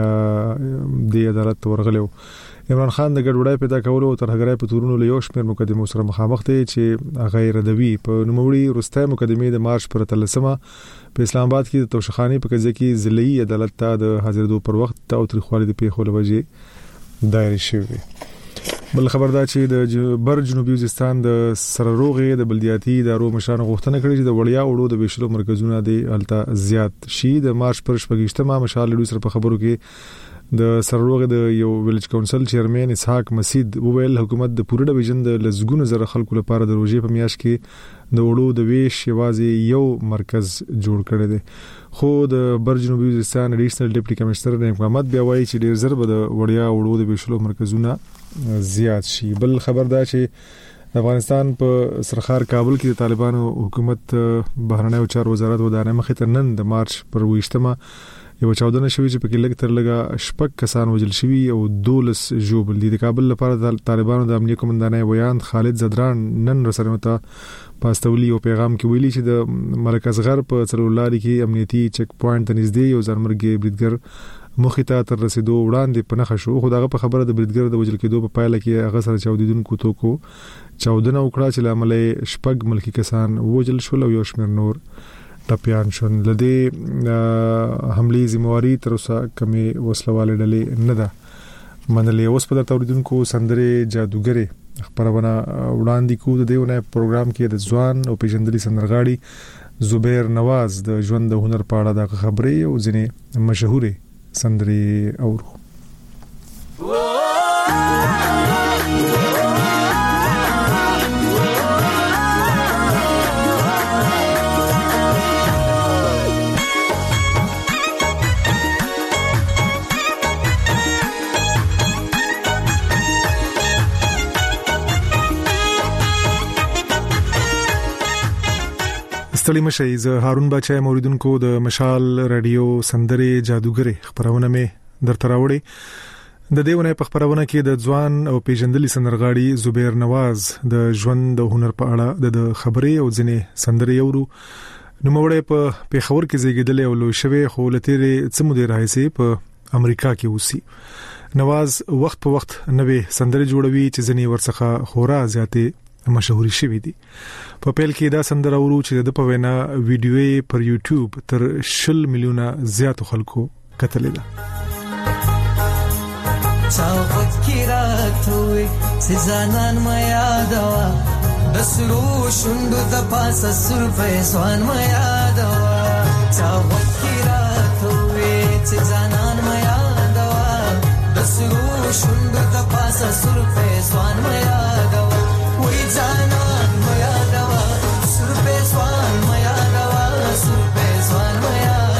د عدالت ورغلو. عمران خان د ګډوډۍ پیدا کولو او ترهګرۍ په تورونو له یو شمېر مقدمو سره مخامخ دي چې غیر ردوي په نوموړي روسته مقدمې د مارچ پر تلسمه په اسلام آباد کې د توشخانی په قضیه کې ضلعي عدالت ته د حاضرېدو پر وخت او تاریخوالي د پیښو لوجه دایر شوی. بل خبر دا چې د بر جنوبي وزیرستان د سرروغې د بلدیاتي ادارو مشرانو غوښتنه کړې چې د وړیا وړو د ویشلو مرکزونه د الته زیات شي. د مارچ پر شپږشتمه مشال لوي سره په خبرو کې د سرروغې د یو ویلج کونسل چیرمن اسحاق مسید وویل حکومت د پوره ډیویژن د لزګونو زره خلکو لپاره د روزي په میاش کې د وړو د ویش یوازې یو مرکز جوړ کړی دی. خو د بر جنوبي وزیرستان اډیشنل ډیپټي کمشنر نعیم محمد بیا وایي چې ډیر زر به د وړیا وړو د ویشلو مرکزونه زیات شي. بل خبر دا چې افغانستان په سرخار کابل کې د طالبانو حکومت بهرنیو چارو وزارت ودانې مخې ته نن د مارچ پر ویشتمه یو چاودنه شوې چې پکې لګ تر لګه شپږ کسان وژل شوي او دولس ژوبل دي. د کابل لپاره د طالبانو د امنیه قومندانۍ ویاند خالد زدران نن رسنیو ته پاستولی او پیغام کې ویلي چې د مرکز غرب په څلورلاري کې امنیتي چک پوینټ ته نږدې یو ځانمرګي بریدګر مخې ته تر رسیدو وړاندې په نخښه شو. خو دغه په خبره د بریدګر د وژل کېدو په پایله کې هغه سره چاودیدونکو توکو چاودنه وکړه چې لامل شپږ ملکی کسان وژل شول او یو شمېر نور ټپيان شول. لدې حملې ذمہواری تر اوسه کمې وسلواله ډلې نه ده منلې. اوس په درته اوریدونکو سندره جادوګری خبرونه وړاندې کوو. د دیونه پروګرام کې د ځوان او پیژندلي سندرغاړي زبیر نواز د ژوند د هنر په اړه د خبرې او ځینې مشهوري سندري اورو. ستړي مشي. زه هارون بچای موریدونکو د مشال رادیو سندري جادوګری خبرونه مې درته راوړي. د دیونه په خبرونه کې د ځوان او پیژندلي سندرغاړي زبیر نواز د ژوند د هنر په اړه د خبرې او ځینې سندري اورو. نوموړی په پیښور کې زیږیدلی او لوی شوی خو لتیرې څه مودې راهیسې په امریکا کې اوسي. نواز وخت په وخت نوې سندري جوړوي چې ځینې ورڅخه خورا زیاتې مشهوري شوی دي. په پیل کې دا سندره ورو چې د په وینا ویډیوې پر یوټیوب تر شل میلیونه زیاتو خلکو کتلې ده. چا فکراتوي سزانان ما یادوا بسرو شوندو د پاسه سر فیسوان ما یادوا چا فکراتوي سزانان ما یادوا بسرو شوندو د پاسه سر فیسوان ما یادوا وای جانان ما یادوا سر فیسوان ما یادوا سر فیسوان ما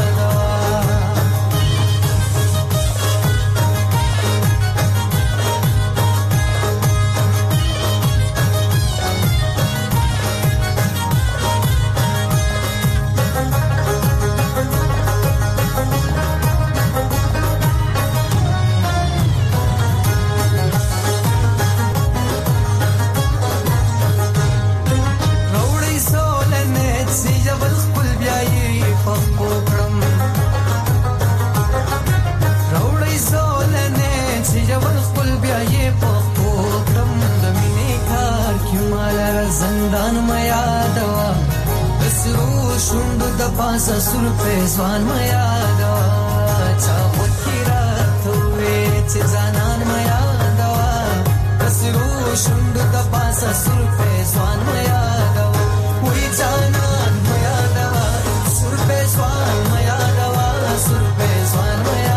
زندان ما یادوا بسرو شوندو د پاسه سر پیسوان ما یادوا چا فکراتوي چې ځانان ما یادوا بسرو شوندو د پاسه سر پیسوان ما یادوا وای جانان ما یادوا سر پیسوان ما یادوا سر پیسوان ما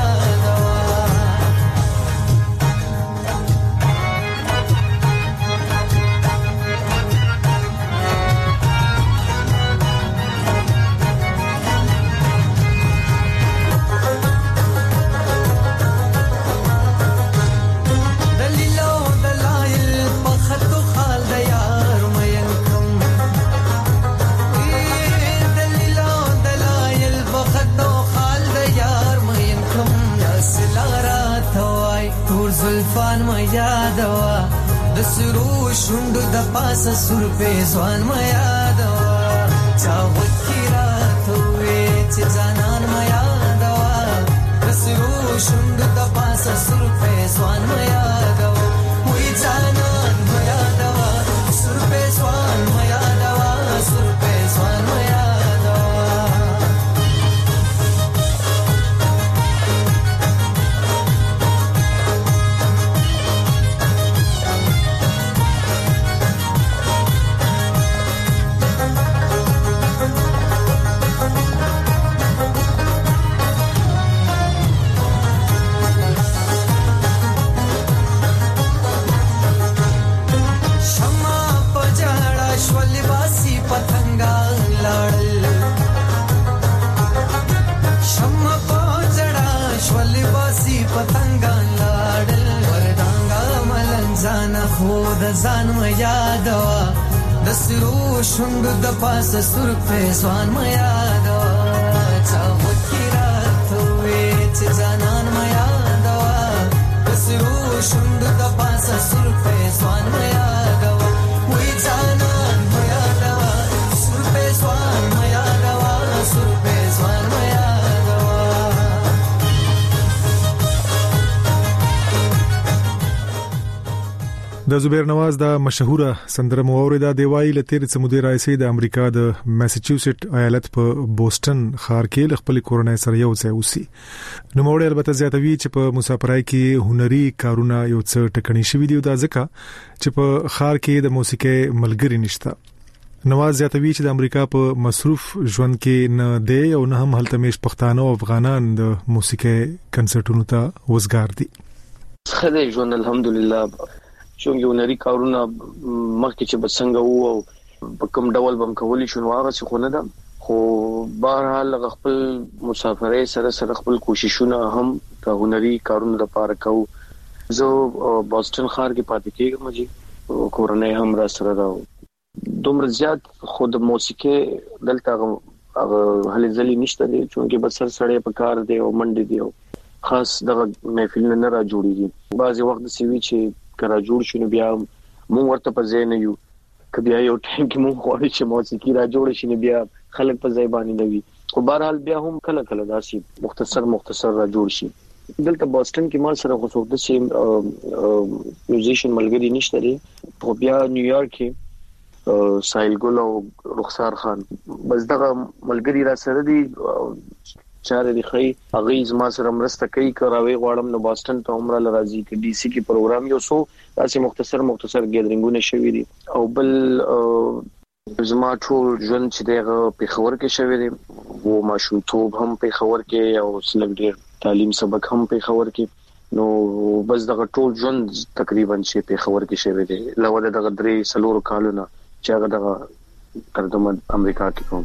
د سرو شوندو د پاسه سر په ځوان ما یادوا چا وکیرا ته چې ځانان ما یادوا د سرو شوندو د پاسه سر په ځوان ما یادوا وې ځانان ما یادوا سر په ځوان ما یادوا سر په ځوان ما یادوا ځان ما یادوا د سرو شوندو د پاسه سر په ځوان ما یادوا چا وکیرا ته چې ځانان ما یادوا د سرو شوندو د پاسه سر په ځوان ما یادوا وې ځانان ما یادوا سر په ځوان ما یادوا سر په ځوان ما د زبیر نواز د مشهوره سندره موریدا دی وایي لتیر سمودي رئیس د امریکا د ماساچوسټ ایالت په بوسټن ښار کې خپل کورنۍ سره یو ځای اوسي. نو موړ البته زیاتوي چې په مسافرای کې هنري کارونه یو څه ټکني شوی دی د ځکه چې په ښار کې د موسیقي ملګری نشته. نواز زیاتوي چې د امریکا په مصروف ژوند کې نه دی او نه هم هلته مش پښتانه او افغانان د موسیقي کنسرټونو ته وزګار دي. خدای ژوند الحمدلله چون یو نری کارونه مخکې چې بسنګ وو او په کوم ډول بم کولی شو هغه څه خو نه ده خو بهرحال خپل مسافرۍ سره سره خپل کوششونه هم د هنري کارونو لپاره کوو. زه بوسټن ښار کې پاتې کېږم چې کورنۍ هم را سره ده. دومره زیات خود موسیقي دلته هغه هلي ځلې نشته دي چونکې بس سر سړی په کار دی او منډي دی او خاص دغه محفل نه را جوړیږي. بعضي وخت د سوي چې کرا جوړ شنو بیا مونږ ورته په ځای نه یو کبي یو ټیم کې مونږ غواړو چې موسیقي را جوړ شي بیا خلک په ځای باندې دی. خو بهرحال بیا هم کله کله داسې مختصر مختصر را جوړ شي. دلته بوسټن کې ما سره خو څوک د سیم میوزیشن ملګری نشته لري. خو بیا نیویارک کې سایل ګل او رخسار خان بس دغه ملګری را سره دي چاره دی خی هغه زما سره مرسته کوي کراوي غواړم نو بوسټن ته عمره لراځي کې ډي سي کې پروګرام یو سو داسې مختصر مختصر ګیدرینګونه شوي دي. او بل زما ټول ژوند چې دغه په خبر کې شوي دي وو ماشومتوب هم په خبر کې او سلګډیر تعلیم سبق هم په خبر کې نو بس دغه ټول ژوند تقریبا چې په خبر کې شوي دي لوړ دغه درې سلور کالونه چې هغه دغه ترجمه امریکا کې کوم.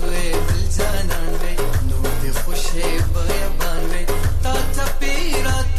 تا ته پیرات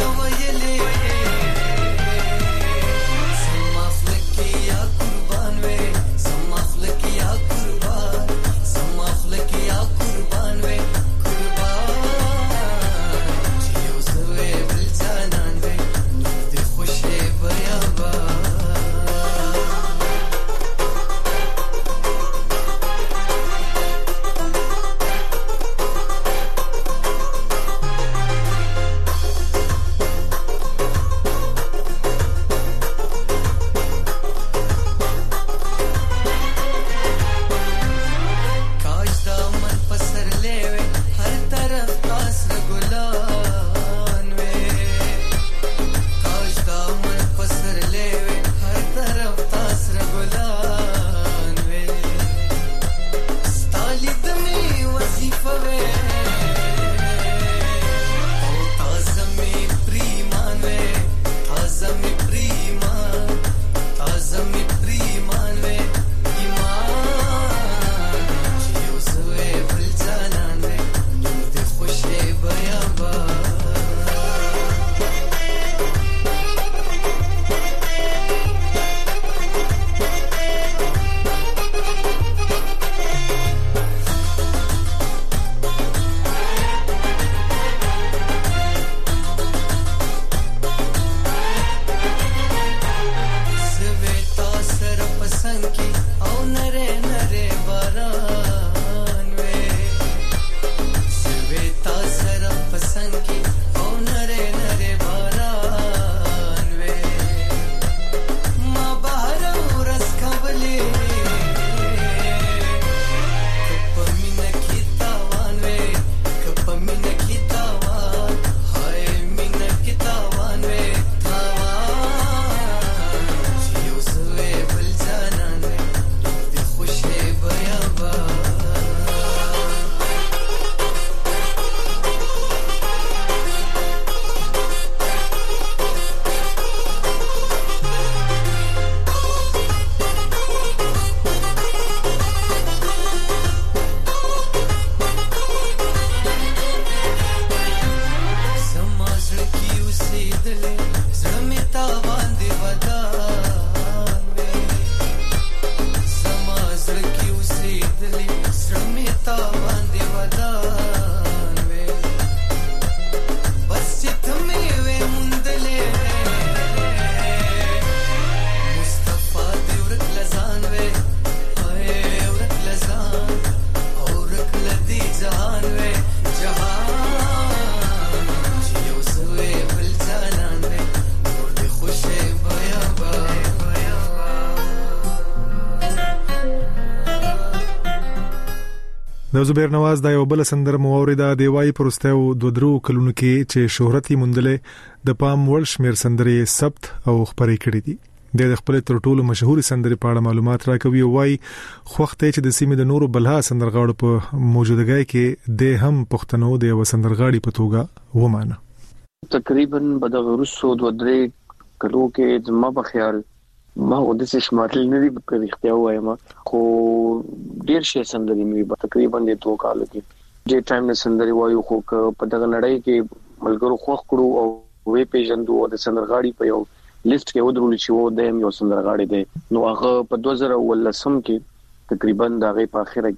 د زبیر نواز د یو بل سندر مورید د وای پرستو دو درو کلونو کې چې شهرت یې مندلې د پام ول شمیر سندرې ثبت او خبرې کړې دي د خپل تر ټولو مشهور سندرې په اړه معلومات راکوي او وای خوخته چې د سیمې د نورو بلها سندرغاړو په موجودګۍ کې د هم پښتنو د یو سندرغاړي په توګه ومانه تقریبا بدغه روسو دو درې کلو کې زما په خیال ما د څه شمارل نه دی په اختیار وایم خو ډیر شي سندري مې تقریبا د دوه کالو کې د ټایم نه سندري وایو خو په دغه نړۍ کې ملګرو خوښ کړو او وې پیژندو د سندرغاړي په یو لیست کې ودرول شي و د یو سندرغاړي دی نو هغه په دوه زره ولسم کې تقریبا دغه په اخره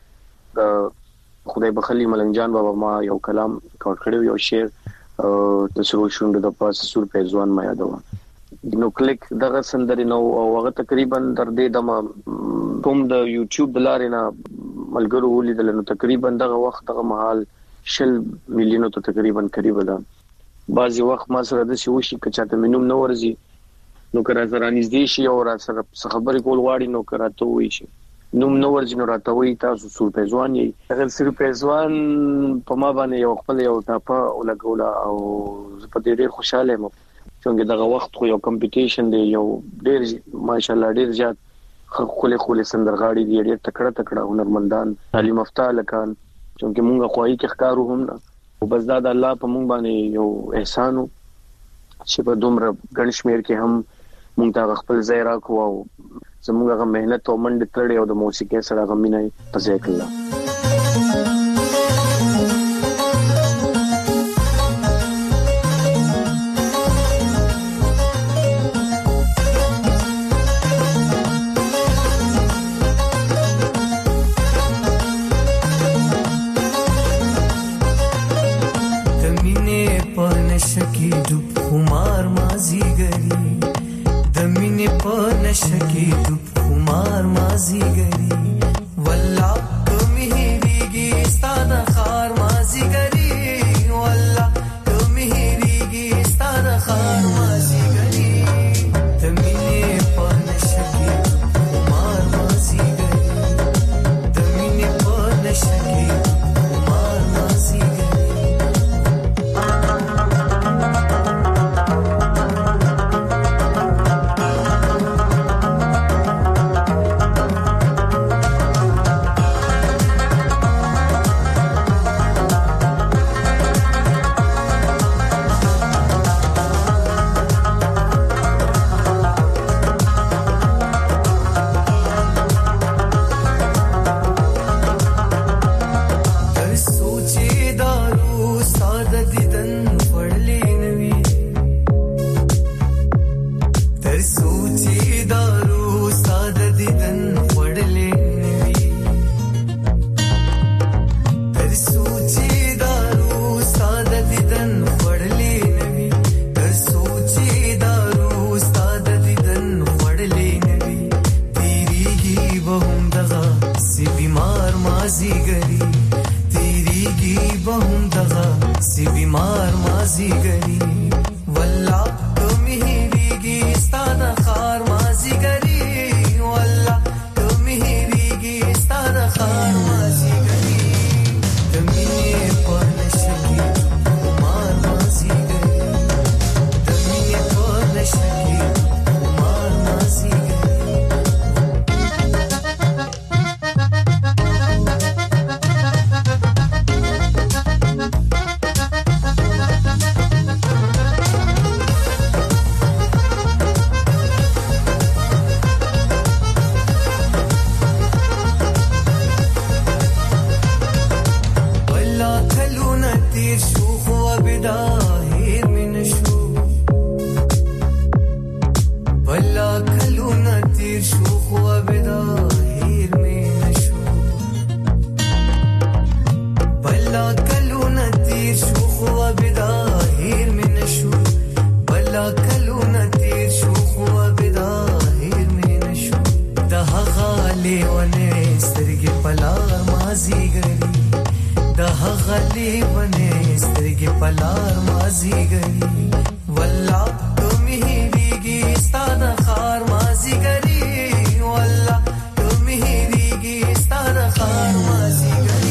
کې خدای بخلی ملنګ بابا ما یو کلام کاوټ کړو یو شعر د سرو شوند د پاس سور پیزوان ما یادو نو کلیک دغه سندري نو او هغه تقریبا تر دې د کوم د یوټیوب دلارې نه ملګرو ولیدل نو تقریبا دغه وخت دغه محل شل میلیونو ته تقریبا قریب ده بعضي وخت ما سره د شوشي کچاته منوم نو ورزي نو کرا سره نږدې شي او را سره خبرې کول غواړي نو کراته وي شي نوم نو ورځ نو راته وي تاسو سور پیزوان یې اگر سور پیزوان په ما باندې یو خپل یو ټاپه ولګولا او په دې ډېر خوشاله یم څنګه دغه وخت خو یو کمپټیشن دی یو ډېر ماشاءالله ډېر زیات خولې خولې سندرغاړي دی ډېر تکړه تکړه هنرمندان تعلیم یافته لکان څنګه مونږه خوای کې ښکارو هم نه او بس دا د الله په مونږ باندې یو احسان چې په دومره ګڼشمیر کې هم مونږ ته خپل ځای راکو او زموږه مهنت او منډه تړي او د موسیقي سره غمینه پځای کړل शकी तू कुमार माजी गरी वल्ला तुम ही रीगी स्तादा खार माजी गरी वल्ला तुम ही रीगी स्तादा खार माजी गरी तमीने पन शकी कुमार माजी गरी तमीने पन शकी कुमार माजी गरी Mazi gari, wallah tum hi rigi stada khar mazi gari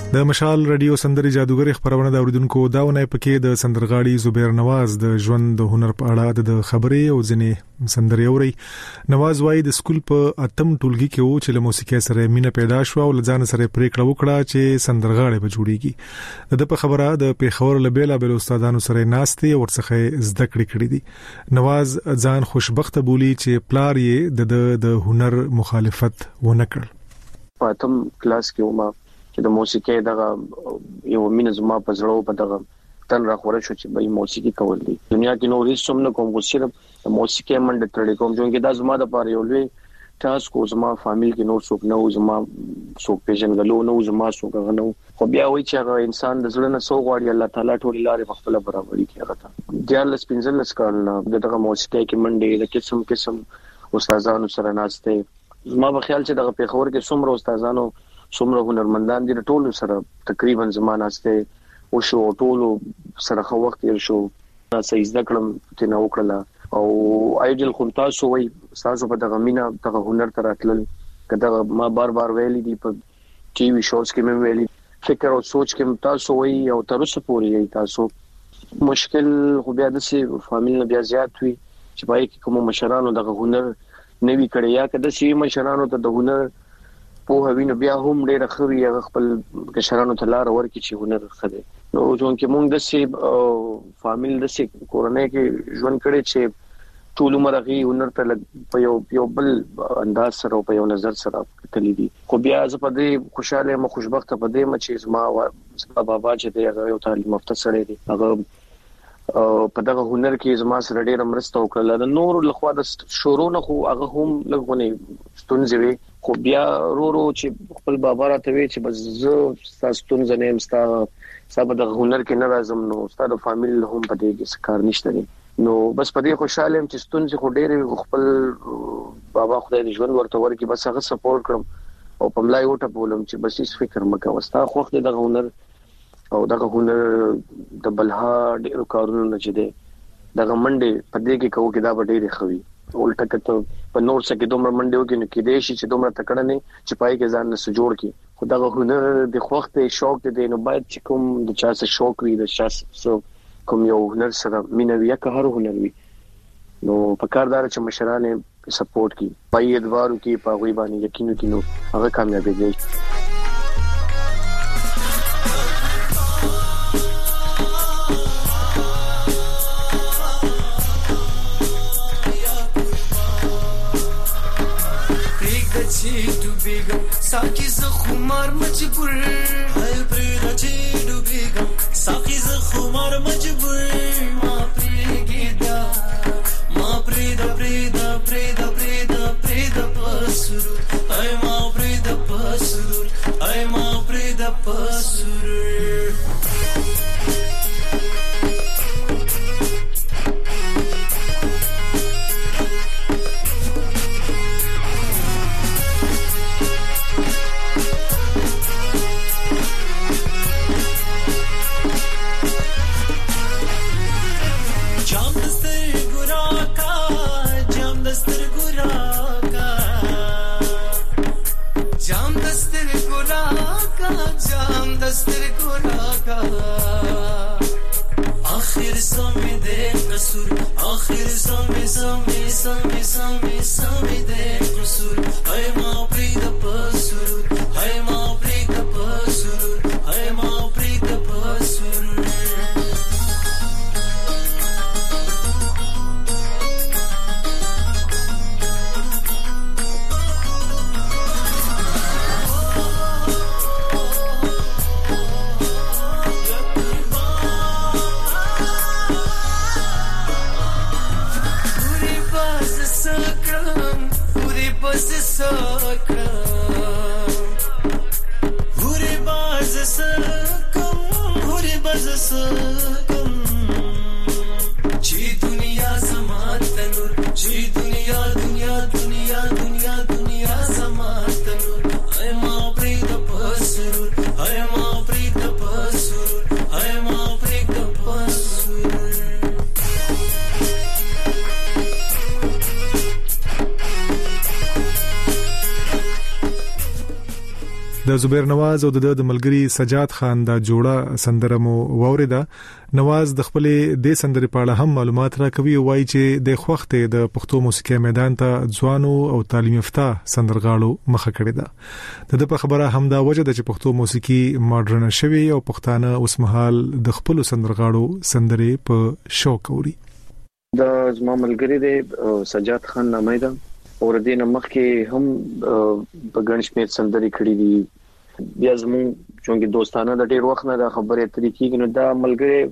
د مشال رادیو سندري جادوګر خبرونه د اوریدونکو داونه پکې د سندرغاړي زبیر نواز د ژوند د هنر په اړه د خبرې او ځنې سندري اوري. نواز وايي د سکول په اتم ټولګي کې و چې له موسیقي سره مینه پیدا شو او ځان سره پریکړه وکړه چې سندرغاړي به جوړیږي. د په خبره د پیښور لبیلا بل استادانو سره ناشته او ورڅخه زده کړې کړې دي. نواز ځان خوشبخته بولی چې پلار یې د د هنر مخالفت ونه کړ. په اتم کلاس کې ومه چې د موسیقي دغه یو مینه زما په زړه په دغه تن را خورې شو چې به موسیقي کول دي. دنیا کې نو هیڅ څومره کوم خو صرف د موسیقي منډه تړلې کوم چې دا زما د پاره یو لوی تاسو کو زما فامیل کې نو څوک نو زما څوک پیژنګلو نو زما څوک غنو خو بیا وایي چې هغه انسان د زړه نه سو غواړي الله تعالی ټول لارې په خپل برابرۍ کې راغلی. دیالس پنځلس کال دغه موسیقي کې منډه د قسم قسم استادانو سره ناشته. زما په خیال چې دغه پیښور کې څومره استادانو څومره هنرمندان دي ټول سره تقریبا زمانه استه او شو ټول سره خو وخت یې شو سې زده کړم چې نو کړل او ایډل خو تاسو وای تاسو په دغه مینا دغه هنر تر اتل کدا ما بار بار ویلي دي په ټي وي شوز کې مې ویلي فکر او سوچ کې تاسو وای او تر اوسه پورې تاسو مشکل خو بیا د سي فامیل نه بیا زیات وي چې پای کې کوم مشرانو دغه هنر نوی کړی یا کده سي مشرانو ته د هنر په هوینو بیا هم ډېر خوي هغه خپل کشرانو ته لار ورکړي چې هنر خده. نو ځون کې مونږ د سي فامیل د سي کورنۍ کې ژوند کړي چې ټول مرغي هنر ته په یو یو بل انداز سره په یو نظر سره کتلی دي. خو بیا زه په دې خوشاله مو خوشبخته په دې م چې زما بابا چې دی یو تعلیم یافته سره دی هغه په دغه هنر کې زما سره ډېر مرسته وکړه. د نور لخوا د شورو نه خو هغه هم لګونه ستونزې وي خو بیا رو رو چې خپل بابا راته وی چې بس زه تاسو تون زنیم ستا سبا د هنر کې نه راځم نو ستاسو فامیل هم په دې کې کار نشته دي. نو بس په دې خوشاله يم چې ستونزې خو ډېر خپل بابا خدای دې ژوند ورته ورکړي بس هغه سپورټ کړم او په ملای وټه بولم چې بس هیڅ فکر مکه وستا خو خدای دغه هنر او دغه هنر د بلها ډېر کارونه نه چي دي دغه منډه په دې کې کوو کې دا ډېر خوي ولټه کته په نور څه کې دومره منډه وکړي کې دې شي چې دومره تکړه نه چې پای کې ځان نه جوړ کی خو دغه هنر د خوخت شوق دې نو باید چې کوم د چا څه شوق وي د چا څه کوم یو هنر سره مینه وي که هر هنر وي نو په کاردار چې مشرانه سپورټ کی پای ادوارو کې په غوي باندې یقین وکړي نو هغه کامیابی دی. साकी ज खुमार मजबूर हाय प्रिया जी डूबेगा साकी ज खुमार मजबूर मा प्रियदा मा प्रियदा प्रियदा प्रियदा प्रियदा प्रियदा पसुर हाय मा प्रियदा पसुर हाय मा प्रियदा पसुर आखिर समय दे कसूर आखिर समय समय समय समय समय दे कसूर हाय मां प्रीत पसुर हाय मां प्रीत पसुर हाय मां प्रीत पसुर د زبیر نواز او د ملګری سجاد خان دا جوړه سندره مو ووریدا. نواز د خپل د سندرې په اړه هم معلومات راکوي او وایي چې د خوخته د پښتو موسیقي میدان ته ځوانو او تعلیم یافته سندرغاړو مخه کړې ده. د په خبره هم دا وجه ده چې پښتو موسیقي ماډرن شوی او پښتانه اوس مهال د خپل سندرغاړو سندرې په شوق اوري. دا زما ملګری دی سجاد خان نامه ده او د دې مخکې هم په ګڼشمیر سندرې کړې دي. بیا زموږ چونګې دوستانه د ډېر وخت نه د خبرې طریقې نو دا ملګری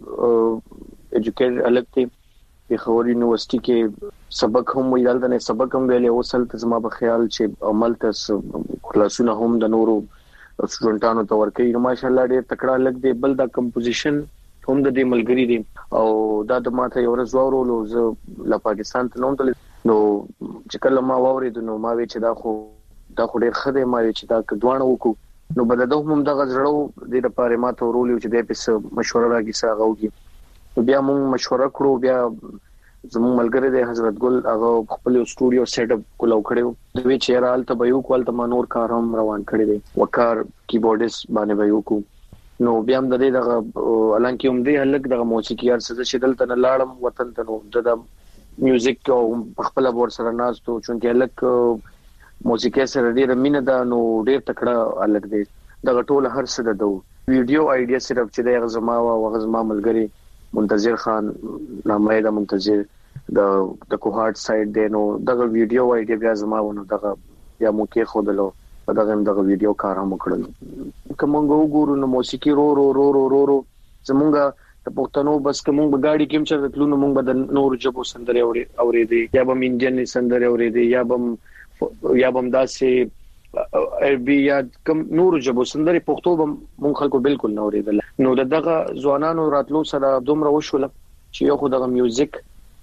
ایجوکیټډ الګ دی په خوري یونیورسيټي کې سبق هم ویل نه سبق هم ویلې اوسل ته زما په خیال چې عمل ته کلاسونه هم د نورو سټوډنټانو ته ورکړي. نو ماشاءالله ډېر تکړه الګ دی. بل دا کمپوزیشن هم د دې ملګری دی او دا د ماته یو ورځ وورولو زه له پاکستان ته نوم تل نو چې کله ما وورید نو ما وی چې دا خو دا خو ډېر خدای ما وی چې دا کډوانه وکړو نو بده هم دغه زړه د لپاره ما ته ورولې چې د پس مشوره راګي ساغوږي. بیا موږ مشوره کړو. بیا زموږ ملګری دی حضرت ګل هغه خپل استودیو سیټ اپ کولو کړو. د وی چیرال ته به یو کول ته مانور کار هم روان کړی دی وکار کیبورډست باندې به یو کو. نو بیا هم د دې دغه الانکه هم دی هلک دغه موسیقي ارڅ چې دلته نه لاړم وطن ته نو د میوزیک او خپل بور سره ناز ته چونکه هلک موسیقي سره ډېر مینه ده نو ډېر تکړه الګ دی. دغه ټول هر څه ده. ویډیو آیډیا صرف چې د غزما او غزما ملګری منتظر خان نامه ده منتظر د د کوهارت سایډ دی نو دغه ویډیو آیډیا بیا زما ونه دغه یا مو کې خودلو دغه دغه ویډیو کار هم کړل. کومه وګورو نو موسیقي رو رو رو رو رو, رو زمونږه د پښتنو بس کوم غاډي کوم چې تلونو مونږ به نور جبو سندره اوري اورېدي یا به انجن سندره اورېدي یا به یا بم داسې عربي یا کوم نور جبو سندري پښتو بم مونږ خلکو بالکل نه اوریدل. نو دغه ځوانانو راتلو سره دومره وشول چې یو خو دغه میوزیک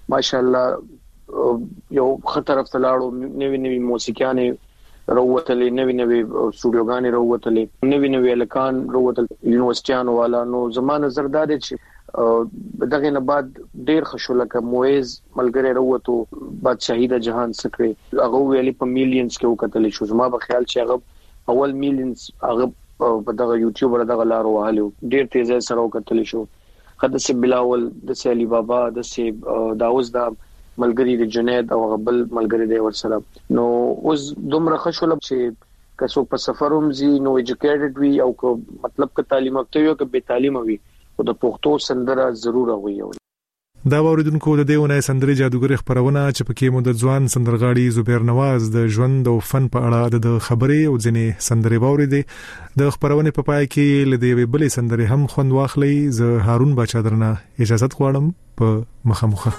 ماشاءالله یو خطر افلاړو نوی نوی موسیقيانه روتلې نوی نوی سټوډیوګانې روتلې نوی نوی الکان روتل یونیورسيټیانو والا. نو زمانه زرداد چې دغه نه بعد ډیر خوشاله ک مویز ملګری وروته بادشاہي د جهان سکري هغه ویلي په میلیونز کې وکټل شو. زما په خیال چې هغه اول میلیونز هغه په دغه یوټیوب ور دغه لارو والو ډیر تیز سره وکټل شو. خدای سي بلاول د سي علي بابا د سي داوود دا ملګری د جنید او غبل ملګری دی ور سره. نو اوس دومره خوشاله چې که څوک په سفروم زی نو ایجوکیټډ وي او کو مطلب ک تعلیم یافته وي او ک به تعلیم وي او د پښتو سندره ضرور وي. دا اوریدونکو د دیونه سندري جادوګر خبرونه چې پکې مو د ځوان سندرغاړي زبیر نواز د ژوند او فن په اړه د خبرې او ځنې سندري باورې دي. د خبرونه په پای کې لدی ویبلې سندري هم خوند واخلي. زه هارون بچا درنه اجازه غواړم په مخامخه.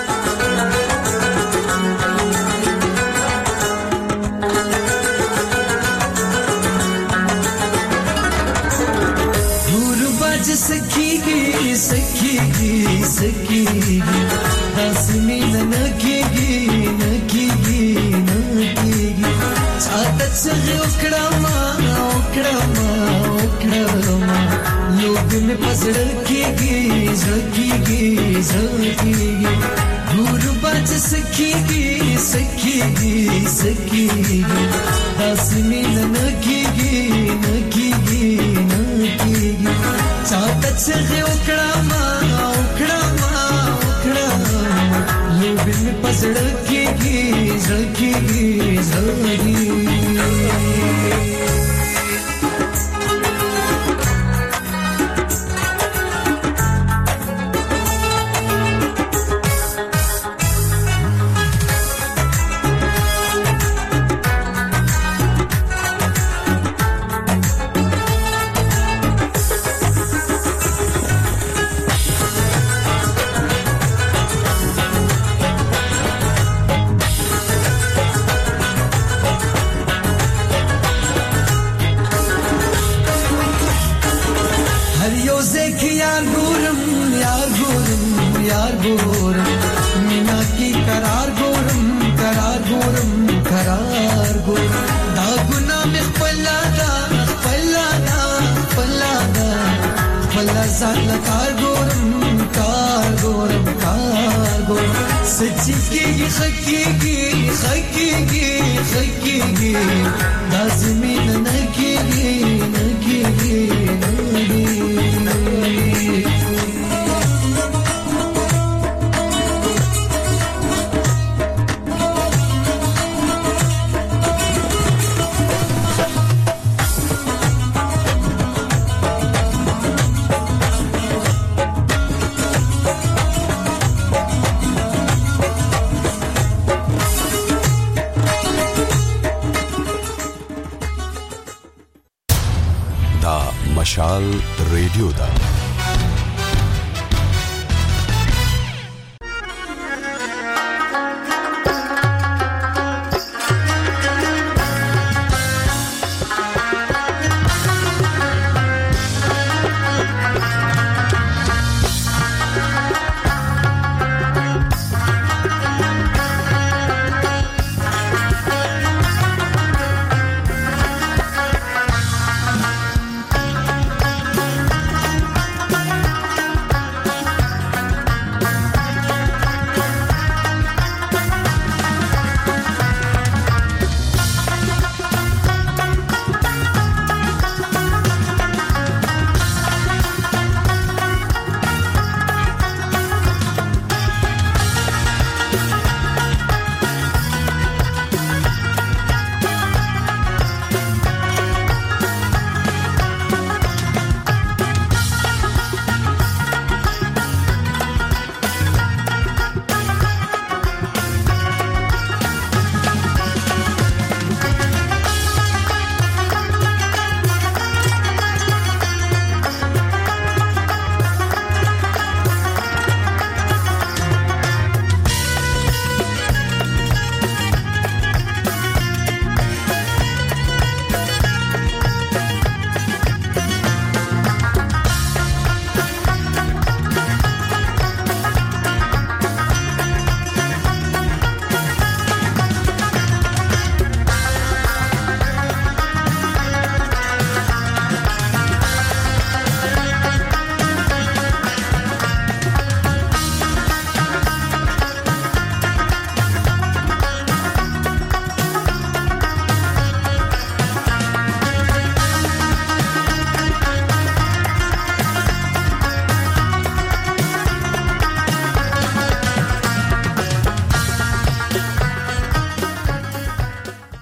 सखीगी सखीगी सखीगी हंसनी नकीगी नकीगी नकीगी सादत से उकड़ा माँ उकड़ा माँ उकड़ा माँ लोग में पसड़ कीगी सखीगी सखीगी गुरबाज सखीगी सखीगी सखीगी हंसनी नकीगी नकीगी नकीगी सादत से उकड़ा माँ उकड़ा माँ उकड़ा लोग में पसड़ कीगी सखीगी सखीगी. سچکیږي خکیږي خکیږي خکیږي لازمي نه کیږي نه کیږي مشال ریډیو دا